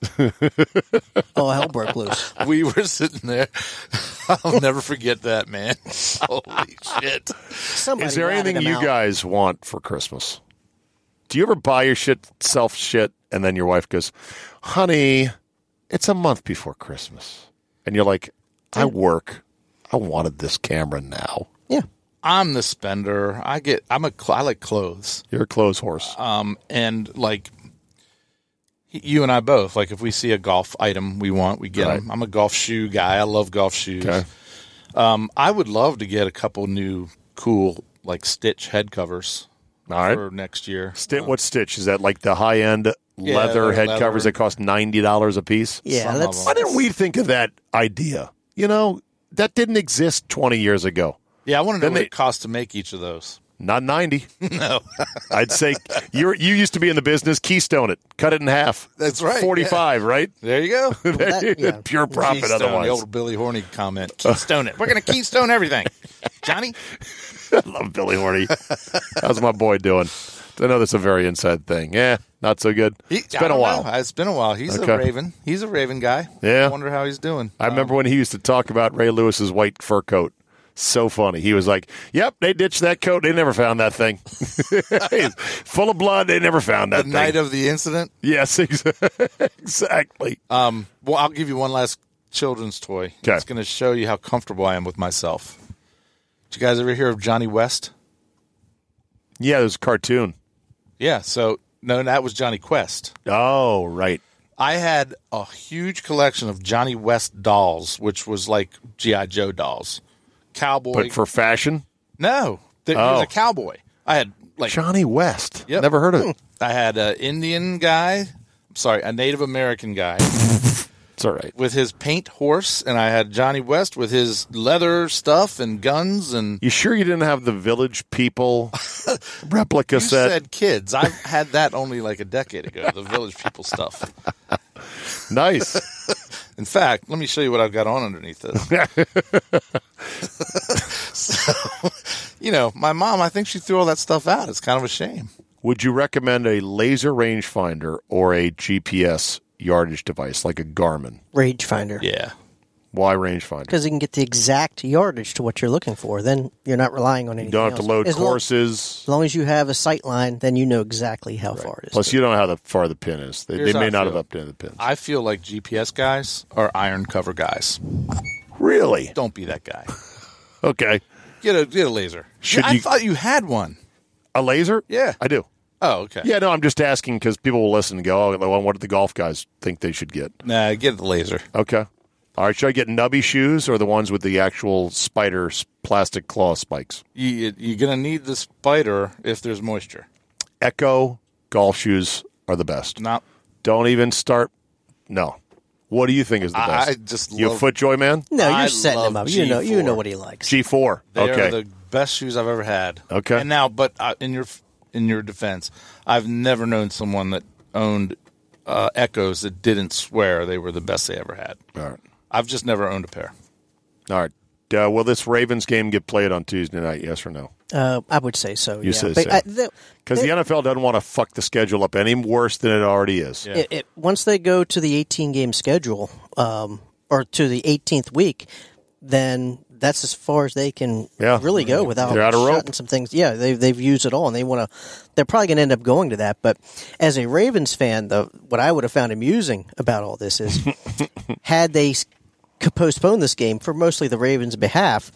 [SPEAKER 2] Oh, hell broke loose.
[SPEAKER 3] We were sitting there. I'll never forget that, man. Holy shit.
[SPEAKER 2] Somebody
[SPEAKER 1] Is there
[SPEAKER 2] ratted
[SPEAKER 1] anything
[SPEAKER 2] him
[SPEAKER 1] you
[SPEAKER 2] out.
[SPEAKER 1] guys want for Christmas? Do you ever buy yourself shit and then your wife goes, honey, it's a month before Christmas. And you're like, I work. I wanted this camera now.
[SPEAKER 2] Yeah.
[SPEAKER 3] I'm the spender. I like clothes.
[SPEAKER 1] You're a clothes horse.
[SPEAKER 3] And like you and I both, like if we see a golf item we want, we get
[SPEAKER 1] Right.
[SPEAKER 3] them. I'm a golf shoe guy. I love golf shoes.
[SPEAKER 1] Okay.
[SPEAKER 3] I would love to get a couple new cool like Stitch head covers
[SPEAKER 1] All right.
[SPEAKER 3] for next year.
[SPEAKER 1] What Stitch? Is that like the high end leather
[SPEAKER 3] like
[SPEAKER 1] head
[SPEAKER 3] leather.
[SPEAKER 1] covers that cost $90 a piece?
[SPEAKER 2] Yeah,
[SPEAKER 3] Some of
[SPEAKER 2] that's
[SPEAKER 3] them.
[SPEAKER 1] Why didn't we think of that idea? You know, that didn't exist 20 years ago.
[SPEAKER 3] Yeah, I want to know
[SPEAKER 1] Then
[SPEAKER 3] what
[SPEAKER 1] they-
[SPEAKER 3] it costs to make each of those.
[SPEAKER 1] Not 90.
[SPEAKER 3] No.
[SPEAKER 1] I'd say you used to be in the business. Keystone it. Cut it in half.
[SPEAKER 3] That's right,
[SPEAKER 1] 45, right?
[SPEAKER 3] There you go.
[SPEAKER 2] yeah.
[SPEAKER 1] Pure profit
[SPEAKER 3] Keystone,
[SPEAKER 1] otherwise.
[SPEAKER 3] the old Billy Horny comment. Keystone it. We're going to keystone everything. Johnny?
[SPEAKER 1] I love Billy Horny. How's my boy doing? I know that's a very inside thing. Yeah, not so good. It's been a while.
[SPEAKER 3] It's been a while. He's
[SPEAKER 1] Okay.
[SPEAKER 3] a Raven. He's a Raven guy.
[SPEAKER 1] Yeah.
[SPEAKER 3] I wonder how he's doing.
[SPEAKER 1] I remember when he used to talk about Ray Lewis's white fur coat. So funny. He was like, "Yep, they ditched that coat. They never found that thing. Full of blood. They never found that
[SPEAKER 3] the
[SPEAKER 1] thing."
[SPEAKER 3] night of the incident.
[SPEAKER 1] Yes, exactly.
[SPEAKER 3] Well, I'll give you one last children's toy.
[SPEAKER 1] Okay.
[SPEAKER 3] It's going to show you how comfortable I am with myself. Did you guys ever hear of Johnny West?
[SPEAKER 1] Yeah, there's a cartoon.
[SPEAKER 3] Yeah. So no, that was Johnny Quest.
[SPEAKER 1] Oh, right.
[SPEAKER 3] I had a huge collection of Johnny West dolls, which was like G.I. Joe dolls. Cowboy.
[SPEAKER 1] But for fashion,
[SPEAKER 3] No, he was a cowboy. I had like
[SPEAKER 1] Johnny West.
[SPEAKER 3] Yep.
[SPEAKER 1] Never heard of it.
[SPEAKER 3] I had an Indian guy. Sorry, a Native American guy
[SPEAKER 1] It's all right.
[SPEAKER 3] with his paint horse, and I had Johnny West with his leather stuff and guns. And
[SPEAKER 1] You sure you didn't have the Village People replica
[SPEAKER 3] you
[SPEAKER 1] set?
[SPEAKER 3] said kids. I had that only like a decade ago. The Village People stuff.
[SPEAKER 1] Nice.
[SPEAKER 3] In fact, let me show you what I've got on underneath this. So, my mom, I think she threw all that stuff out. It's kind of a shame.
[SPEAKER 1] Would you recommend a laser rangefinder or a GPS yardage device like a Garmin?
[SPEAKER 2] Rangefinder.
[SPEAKER 3] Yeah.
[SPEAKER 1] Why rangefinder?
[SPEAKER 2] Because you can get the exact yardage to what you're looking for. Then you're not relying on anything
[SPEAKER 1] You don't have to
[SPEAKER 2] else.
[SPEAKER 1] load
[SPEAKER 2] As
[SPEAKER 1] courses.
[SPEAKER 2] long as you have a sight line, then you know exactly how far it is.
[SPEAKER 1] Plus, you don't know how far the pin is. They
[SPEAKER 3] Here's how
[SPEAKER 1] may
[SPEAKER 3] I
[SPEAKER 1] not
[SPEAKER 3] feel.
[SPEAKER 1] have updated the pins.
[SPEAKER 3] I feel like GPS guys are iron cover guys.
[SPEAKER 1] Really?
[SPEAKER 3] Don't be that guy.
[SPEAKER 1] Okay.
[SPEAKER 3] Get a laser.
[SPEAKER 1] Should
[SPEAKER 3] I
[SPEAKER 1] you-
[SPEAKER 3] thought you had one.
[SPEAKER 1] A laser?
[SPEAKER 3] Yeah.
[SPEAKER 1] I do.
[SPEAKER 3] Oh, okay.
[SPEAKER 1] Yeah, no, I'm just asking because people will listen and go, oh, well, what do the golf guys think they should get?
[SPEAKER 3] Nah, get the laser.
[SPEAKER 1] Okay. All right, should I get nubby shoes or the ones with the actual spider plastic claw spikes?
[SPEAKER 3] You're going to need the spider if there's moisture.
[SPEAKER 1] Echo golf shoes are the best.
[SPEAKER 3] Not.
[SPEAKER 1] Don't even start. No. What do you think is the best?
[SPEAKER 3] I just
[SPEAKER 1] You a
[SPEAKER 3] love-
[SPEAKER 1] FootJoy man?
[SPEAKER 2] No,
[SPEAKER 3] I
[SPEAKER 2] you're setting him
[SPEAKER 3] love
[SPEAKER 2] up. You know
[SPEAKER 3] G4.
[SPEAKER 2] what he likes.
[SPEAKER 1] G4.
[SPEAKER 3] They
[SPEAKER 1] Okay.
[SPEAKER 3] are the best shoes I've ever had.
[SPEAKER 1] Okay.
[SPEAKER 3] And now, but in your defense, I've never known someone that owned Echoes that didn't swear they were the best they ever had.
[SPEAKER 1] All right.
[SPEAKER 3] I've just never owned a pair.
[SPEAKER 1] All right. Will this Ravens game get played on Tuesday night? Yes or no?
[SPEAKER 2] I would say so.
[SPEAKER 1] You
[SPEAKER 2] yeah.
[SPEAKER 1] say
[SPEAKER 2] But
[SPEAKER 1] so. Because the NFL doesn't want to fuck the schedule up any worse than it already is.
[SPEAKER 3] Yeah.
[SPEAKER 2] Once they go to the 18-game schedule, or to the 18th week, then that's as far as they can really go without
[SPEAKER 1] They're out of rope.
[SPEAKER 2] shutting some things. Yeah, they've used it all, and they're probably going to end up going to that. But as a Ravens fan, what I would have found amusing about all this is, had they postponed this game for mostly the Ravens' behalf,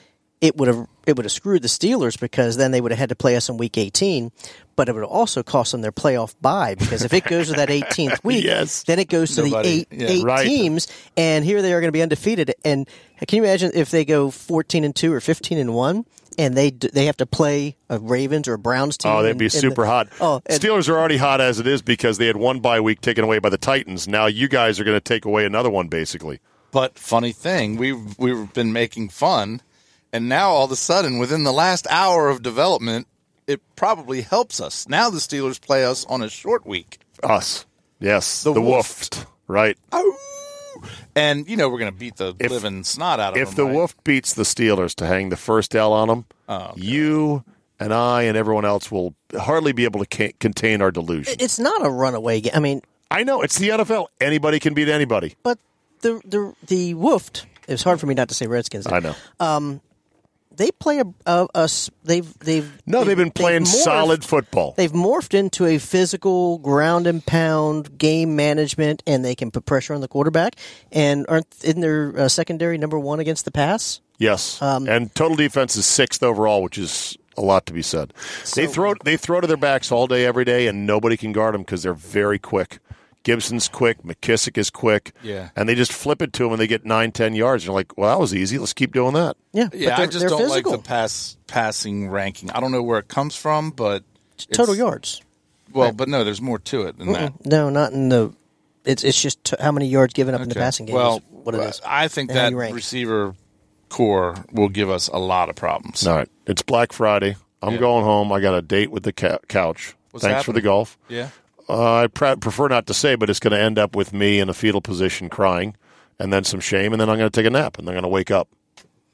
[SPEAKER 2] it would have screwed the Steelers because then they would have had to play us in Week 18. But it would also cost them their playoff bye because if it goes to that 18th week,
[SPEAKER 1] Yes.
[SPEAKER 2] then it goes to
[SPEAKER 3] Nobody-
[SPEAKER 2] the eight
[SPEAKER 1] right.
[SPEAKER 2] teams, and here they are going to be undefeated. And can you imagine if they go 14-2 or 15-1, and they have to play a Ravens or a Browns team?
[SPEAKER 1] Oh, they'd be super hot.
[SPEAKER 2] Oh, and-
[SPEAKER 1] Steelers are already hot as it is because they had one bye week taken away by the Titans. Now you guys are going to take away another one, basically.
[SPEAKER 3] But funny thing, we've been making fun, and now all of a sudden, within the last hour of development, it probably helps us. Now the Steelers play us on a short week.
[SPEAKER 1] Us. Yes.
[SPEAKER 3] The
[SPEAKER 1] The
[SPEAKER 3] Wolfed.
[SPEAKER 1] Wolfed. Right.
[SPEAKER 3] And, we're going to beat the living snot out of them.
[SPEAKER 1] If the
[SPEAKER 3] right?
[SPEAKER 1] Wolf beats the Steelers to hang the first L on them,
[SPEAKER 3] okay.
[SPEAKER 1] you and I and everyone else will hardly be able to contain our delusion.
[SPEAKER 2] It's not a runaway game. I mean,
[SPEAKER 1] I know. It's the NFL. Anybody can beat anybody.
[SPEAKER 2] but the Woofed. It's hard for me not to say Redskins.
[SPEAKER 1] I know.
[SPEAKER 2] They play they've
[SPEAKER 1] been playing
[SPEAKER 2] morphed-
[SPEAKER 1] solid football.
[SPEAKER 2] They've morphed into a physical ground and pound game management, and they can put pressure on the quarterback. And isn't their secondary number one against the pass?
[SPEAKER 1] Yes. And total defense is 6th overall, which is a lot to be said. They throw to their backs all day, every day, and nobody can guard them because they're very quick. Gibson's quick. McKissick is quick.
[SPEAKER 3] Yeah.
[SPEAKER 1] And they just flip it to them and they get 9-10 yards. And you're like, well, that was easy. Let's keep doing that.
[SPEAKER 2] Yeah,
[SPEAKER 3] Yeah,
[SPEAKER 2] but
[SPEAKER 3] I just
[SPEAKER 2] they're
[SPEAKER 3] don't
[SPEAKER 2] physical.
[SPEAKER 3] like the passing ranking. I don't know where it comes from, but
[SPEAKER 2] Total yards.
[SPEAKER 3] Well, but no, there's more to it than that.
[SPEAKER 2] No, not in the. It's just how many yards given up in the passing game.
[SPEAKER 3] Well,
[SPEAKER 2] is what it is.
[SPEAKER 3] I think
[SPEAKER 2] And how
[SPEAKER 3] that
[SPEAKER 2] you rank.
[SPEAKER 3] receiver core will give us a lot of problems.
[SPEAKER 1] All right. It's Black Friday. I'm
[SPEAKER 3] Yeah.
[SPEAKER 1] going home. I got a date with the couch.
[SPEAKER 3] What's
[SPEAKER 1] Thanks for the
[SPEAKER 3] happening?
[SPEAKER 1] golf.
[SPEAKER 3] Yeah.
[SPEAKER 1] I prefer not to say, but it's going to end up with me in a fetal position crying and then some shame, and then I'm going to take a nap, and they're going to wake up.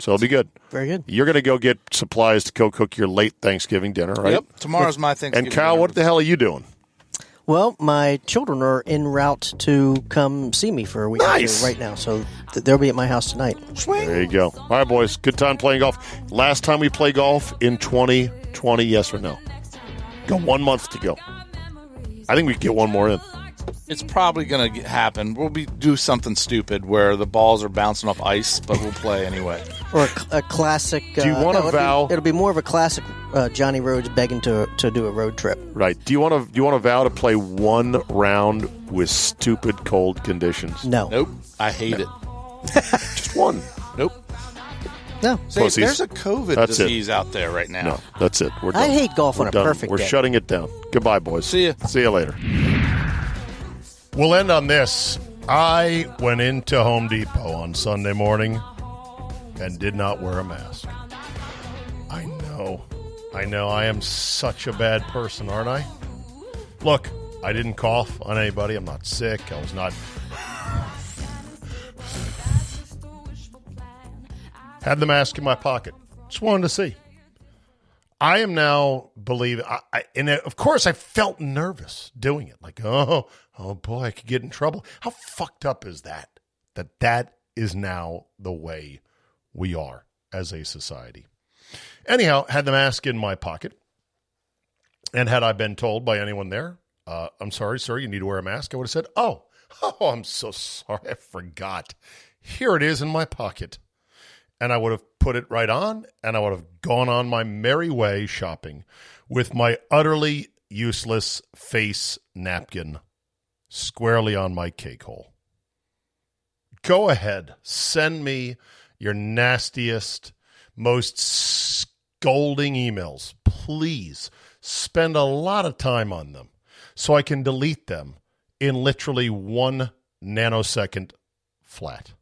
[SPEAKER 1] So it'll be good.
[SPEAKER 2] Very good.
[SPEAKER 1] You're going to go get supplies to go cook your late Thanksgiving dinner, right?
[SPEAKER 3] Yep. Tomorrow's my Thanksgiving
[SPEAKER 1] And Kyle,
[SPEAKER 3] dinner.
[SPEAKER 1] what the hell are you doing?
[SPEAKER 2] Well, my children are en route to come see me for a week or
[SPEAKER 1] Nice.
[SPEAKER 2] two right now, so they'll be at my house tonight.
[SPEAKER 1] There you go. All right, boys. Good time playing golf. Last time we played golf in 2020, yes or no? Got 1 month to go. I think we can get one more in.
[SPEAKER 3] It's probably going to happen. We'll do something stupid where the balls are bouncing off ice, but we'll play anyway.
[SPEAKER 2] Or a classic.
[SPEAKER 1] Do you want to vow?
[SPEAKER 2] It'll be more of a classic Johnny Rhodes begging to do a road trip.
[SPEAKER 1] Right. Do you want to vow to play one round with stupid cold conditions?
[SPEAKER 2] No.
[SPEAKER 3] Nope. I hate it.
[SPEAKER 1] Just one.
[SPEAKER 3] Nope.
[SPEAKER 2] No.
[SPEAKER 3] Say,
[SPEAKER 1] Pussies.
[SPEAKER 3] there's a COVID
[SPEAKER 1] That's it.
[SPEAKER 3] disease out there right now.
[SPEAKER 1] No, that's it. We're done.
[SPEAKER 2] I hate golf on
[SPEAKER 1] We're
[SPEAKER 2] a
[SPEAKER 1] done.
[SPEAKER 2] perfect
[SPEAKER 1] We're
[SPEAKER 2] day.
[SPEAKER 1] shutting it down. Goodbye, boys.
[SPEAKER 3] See ya.
[SPEAKER 1] See you later. We'll end on this. I went into Home Depot on Sunday morning and did not wear a mask. I know. I am such a bad person, aren't I? Look, I didn't cough on anybody. I'm not sick. I was not. Had the mask in my pocket. Just wanted to see. I am now believing, and of course I felt nervous doing it. Like, oh boy, I could get in trouble. How fucked up is that? That is now the way we are as a society. Anyhow, had the mask in my pocket. And had I been told by anyone there, I'm sorry, sir, you need to wear a mask, I would have said, oh, I'm so sorry, I forgot. Here it is in my pocket. And I would have put it right on, and I would have gone on my merry way shopping with my utterly useless face napkin squarely on my cake hole. Go ahead. Send me your nastiest, most scolding emails. Please spend a lot of time on them so I can delete them in literally 1 nanosecond flat.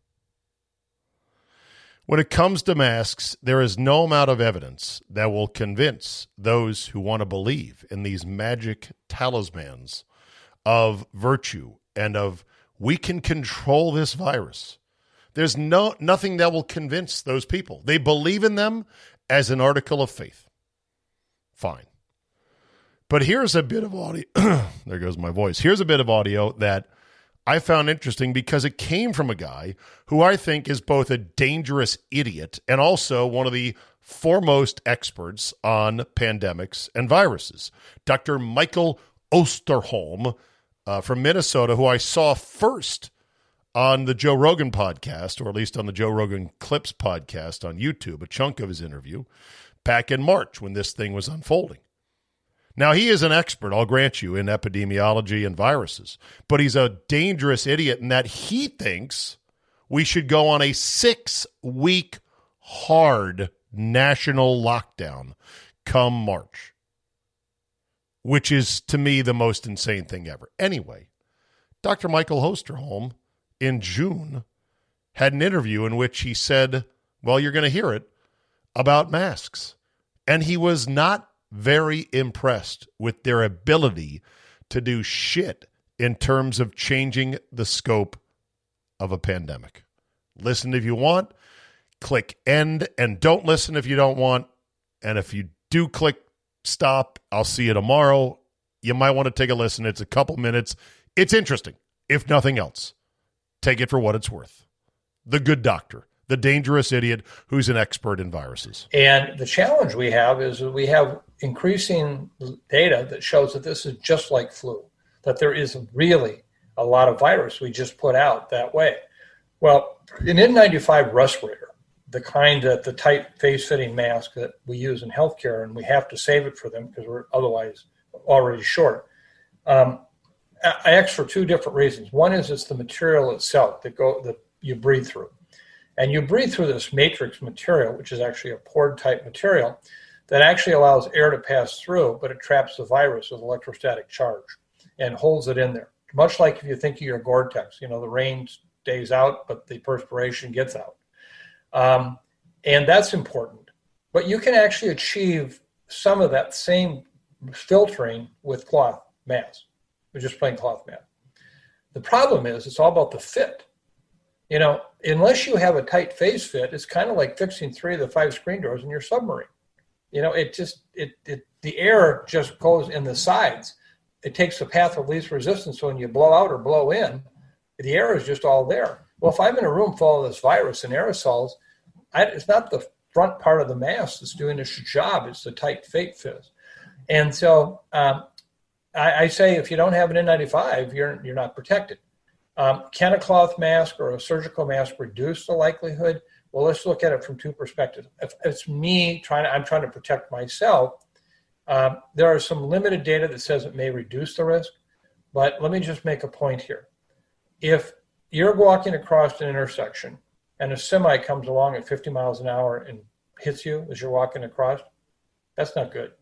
[SPEAKER 1] When it comes to masks, there is no amount of evidence that will convince those who want to believe in these magic talismans of virtue and of we can control this virus. There's nothing that will convince those people. They believe in them as an article of faith. Fine. But here's a bit of audio. There goes my voice. Here's a bit of audio that I found interesting because it came from a guy who I think is both a dangerous idiot and also one of the foremost experts on pandemics and viruses. Dr. Michael Osterholm from Minnesota, who I saw first on the Joe Rogan podcast, or at least on the Joe Rogan Clips podcast on YouTube, a chunk of his interview, back in March when this thing was unfolding. Now, he is an expert, I'll grant you, in epidemiology and viruses, but he's a dangerous idiot in that he thinks we should go on a 6-week hard national lockdown come March, which is, to me, the most insane thing ever. Anyway, Dr. Michael Osterholm in June had an interview in which he said, well, you're going to hear it, about masks. And he was not very impressed with their ability to do shit in terms of changing the scope of a pandemic. Listen if you want, click end, and don't listen if you don't want. And if you do click stop, I'll see you tomorrow. You might want to take a listen. It's a couple minutes. It's interesting, if nothing else. Take it for what it's worth. The Good Doctor, the dangerous idiot who's an expert in viruses.
[SPEAKER 4] And the challenge we have is that we have increasing data that shows that this is just like flu, that there is really a lot of virus we just put out that way. Well, an N95 respirator, the kind that the tight face-fitting mask that we use in healthcare, and we have to save it for them because we're otherwise already short. I asked for 2 different reasons. One is it's the material itself that you breathe through. And you breathe through this matrix material, which is actually a pore-type material, that actually allows air to pass through, but it traps the virus with electrostatic charge and holds it in there. Much like if you think of your Gore-Tex, the rain stays out, but the perspiration gets out. And that's important. But you can actually achieve some of that same filtering with cloth masks, with just plain cloth mask. The problem is it's all about the fit. Unless you have a tight phase fit, it's kind of like fixing 3 of the 5 screen doors in your submarine. The air just goes in the sides. It takes the path of least resistance. So when you blow out or blow in, the air is just all there. Well, if I'm in a room full of this virus and aerosols, it's not the front part of the mask that's doing its job. It's the tight fate fit. And so I say if you don't have an N95, you're not protected. Can a cloth mask or a surgical mask reduce the likelihood? Well, let's look at it from 2 perspectives. If it's me I'm trying to protect myself, there are some limited data that says it may reduce the risk. But let me just make a point here. If you're walking across an intersection and a semi comes along at 50 miles an hour and hits you as you're walking across, that's not good.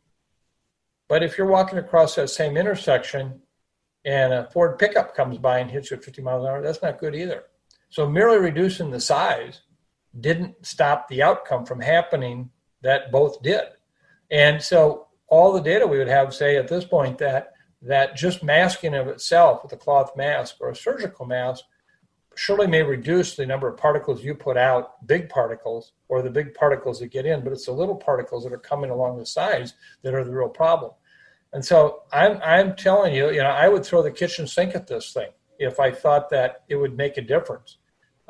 [SPEAKER 4] But if you're walking across that same intersection and a Ford pickup comes by and hits you at 50 miles an hour, that's not good either. So merely reducing the size didn't stop the outcome from happening that both did. And so all the data we would have say at this point that just masking of itself with a cloth mask or a surgical mask surely may reduce the number of particles you put out, big particles, or the big particles that get in, but it's the little particles that are coming along the sides that are the real problem. And so I'm telling you, I would throw the kitchen sink at this thing if I thought that it would make a difference.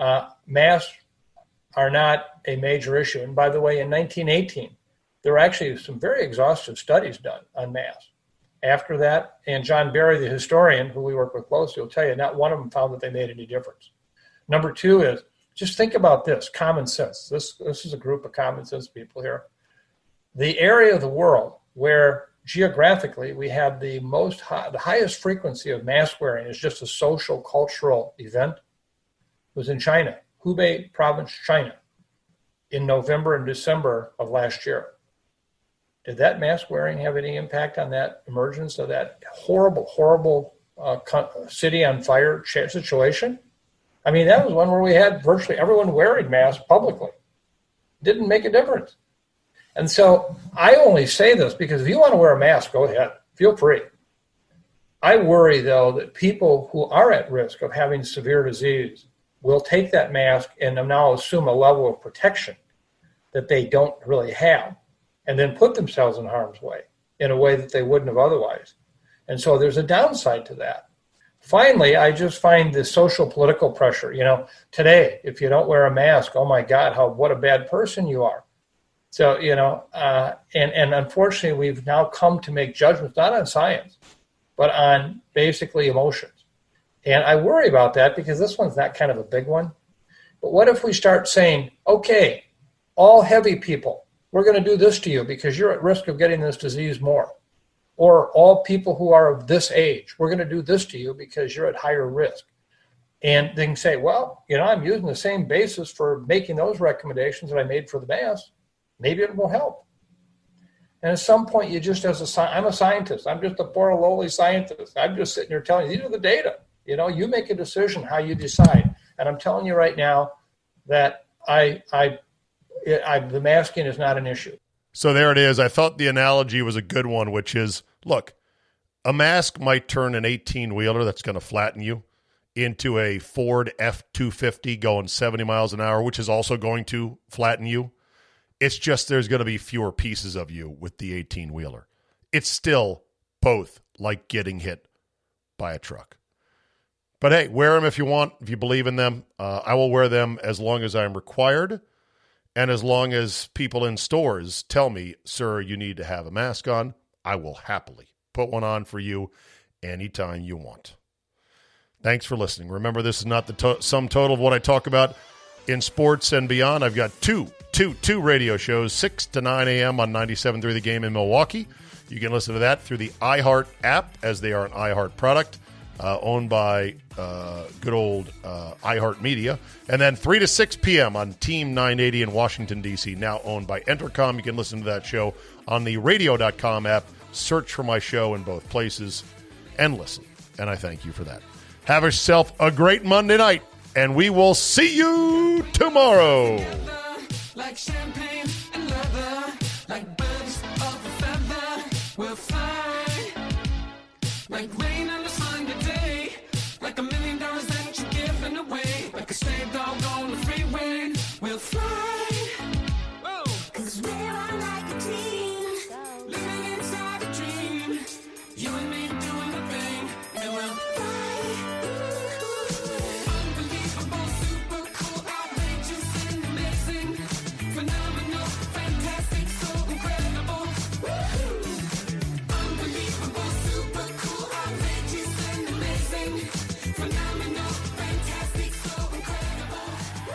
[SPEAKER 4] Masks are not a major issue. And by the way, in 1918, there were actually some very exhaustive studies done on masks. After that, and John Barry, the historian, who we work with closely, will tell you not one of them found that they made any difference. Number 2 is just think about this, common sense. This is a group of common sense people here. The area of the world where geographically we have the highest frequency of mask wearing is just a social cultural event was in China, Hubei province, China, in November and December of last year. Did that mask wearing have any impact on that emergence of that horrible city on fire situation? I mean, that was one where we had virtually everyone wearing masks publicly. Didn't make a difference. And so I only say this because if you want to wear a mask, go ahead. Feel free. I worry, though, that people who are at risk of having severe disease will take that mask and now assume a level of protection that they don't really have, and then put themselves in harm's way in a way that they wouldn't have otherwise. And so there's a downside to that. Finally, I just find the social political pressure. Today, if you don't wear a mask, oh my God, what a bad person you are. So, and unfortunately, we've now come to make judgments, not on science, but on basically emotions. And I worry about that because this one's not kind of a big one. But what if we start saying, okay, all heavy people, we're going to do this to you because you're at risk of getting this disease more. Or all people who are of this age, we're going to do this to you because you're at higher risk. And they can say, well, I'm using the same basis for making those recommendations that I made for the mask. Maybe it will help. And at some point, you just, I'm a scientist. I'm just a poor, lowly scientist. I'm just sitting here telling you, these are the data. You make a decision how you decide. And I'm telling you right now that the masking is not an issue.
[SPEAKER 1] So there it is. I thought the analogy was a good one, which is, look, a mask might turn an 18-wheeler that's going to flatten you into a Ford F-250 going 70 miles an hour, which is also going to flatten you. It's just there's going to be fewer pieces of you with the 18-wheeler. It's still both like getting hit by a truck. But hey, wear them if you want, if you believe in them. I will wear them as long as I'm required. And as long as people in stores tell me, sir, you need to have a mask on, I will happily put one on for you anytime you want. Thanks for listening. Remember, this is not the sum total of what I talk about in sports and beyond. I've got two radio shows, 6 to 9 a.m. on 97.3 The Game in Milwaukee. You can listen to that through the iHeart app, as they are an iHeart product. Owned by good old iHeart Media. And then 3 to 6 p.m. on Team 980 in Washington, D.C., now owned by Entercom. You can listen to that show on the radio.com app. Search for my show in both places and listen. And I thank you for that. Have yourself a great Monday night, and we will see you tomorrow. Like champagne and leather, like birds of a feather, we'll fly like rain on a Sunday day, like $1 million that you're giving away, like a
[SPEAKER 5] stay doggone the free wind. We'll fly. Whoa. 'Cause we're on like a team. Living inside a dream. You and me doing the thing. And we'll fly. Unbelievable, super cool, outrageous and amazing. Phenomenal, fantastic, so incredible. Unbelievable, super cool, outrageous and amazing. Phenomenal, fantastic, so incredible.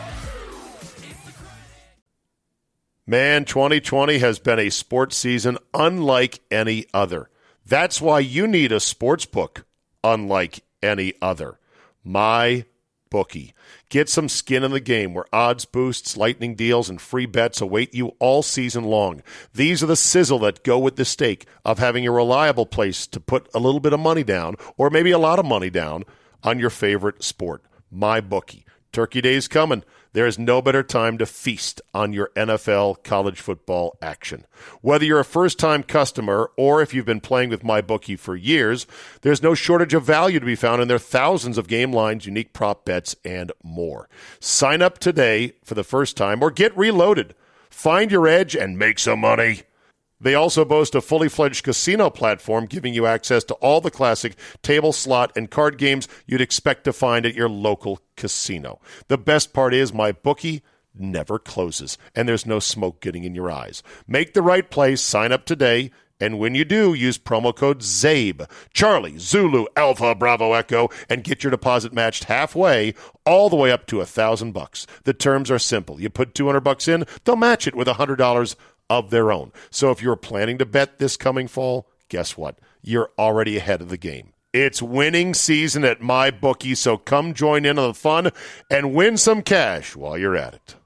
[SPEAKER 1] Man, 2020 has been a sports season unlike any other. That's why you need a sports book unlike any other. My Bookie. Get some skin in the game where odds boosts, lightning deals, and free bets await you all season long. These are the sizzle that go with the steak of having a reliable place to put a little bit of money down, or maybe a lot of money down, on your favorite sport. My Bookie. Turkey Day's coming. There is no better time to feast on your NFL college football action. Whether you're a first-time customer or if you've been playing with MyBookie for years, there's no shortage of value to be found in their thousands of game lines, unique prop bets, and more. Sign up today for the first time or get reloaded. Find your edge and make some money. They also boast a fully fledged casino platform giving you access to all the classic table, slot, and card games you'd expect to find at your local casino. The best part is MyBookie never closes, and there's no smoke getting in your eyes. Make the right play, sign up today, and when you do, use promo code ZABE, Charlie, Zulu, Alpha, Bravo, Echo, and get your deposit matched halfway, all the way up to $1,000. The terms are simple. You put $200 in, they'll match it with $100 of their own. So if you're planning to bet this coming fall, guess what? You're already ahead of the game. It's winning season at MyBookie, so come join in on the fun and win some cash while you're at it.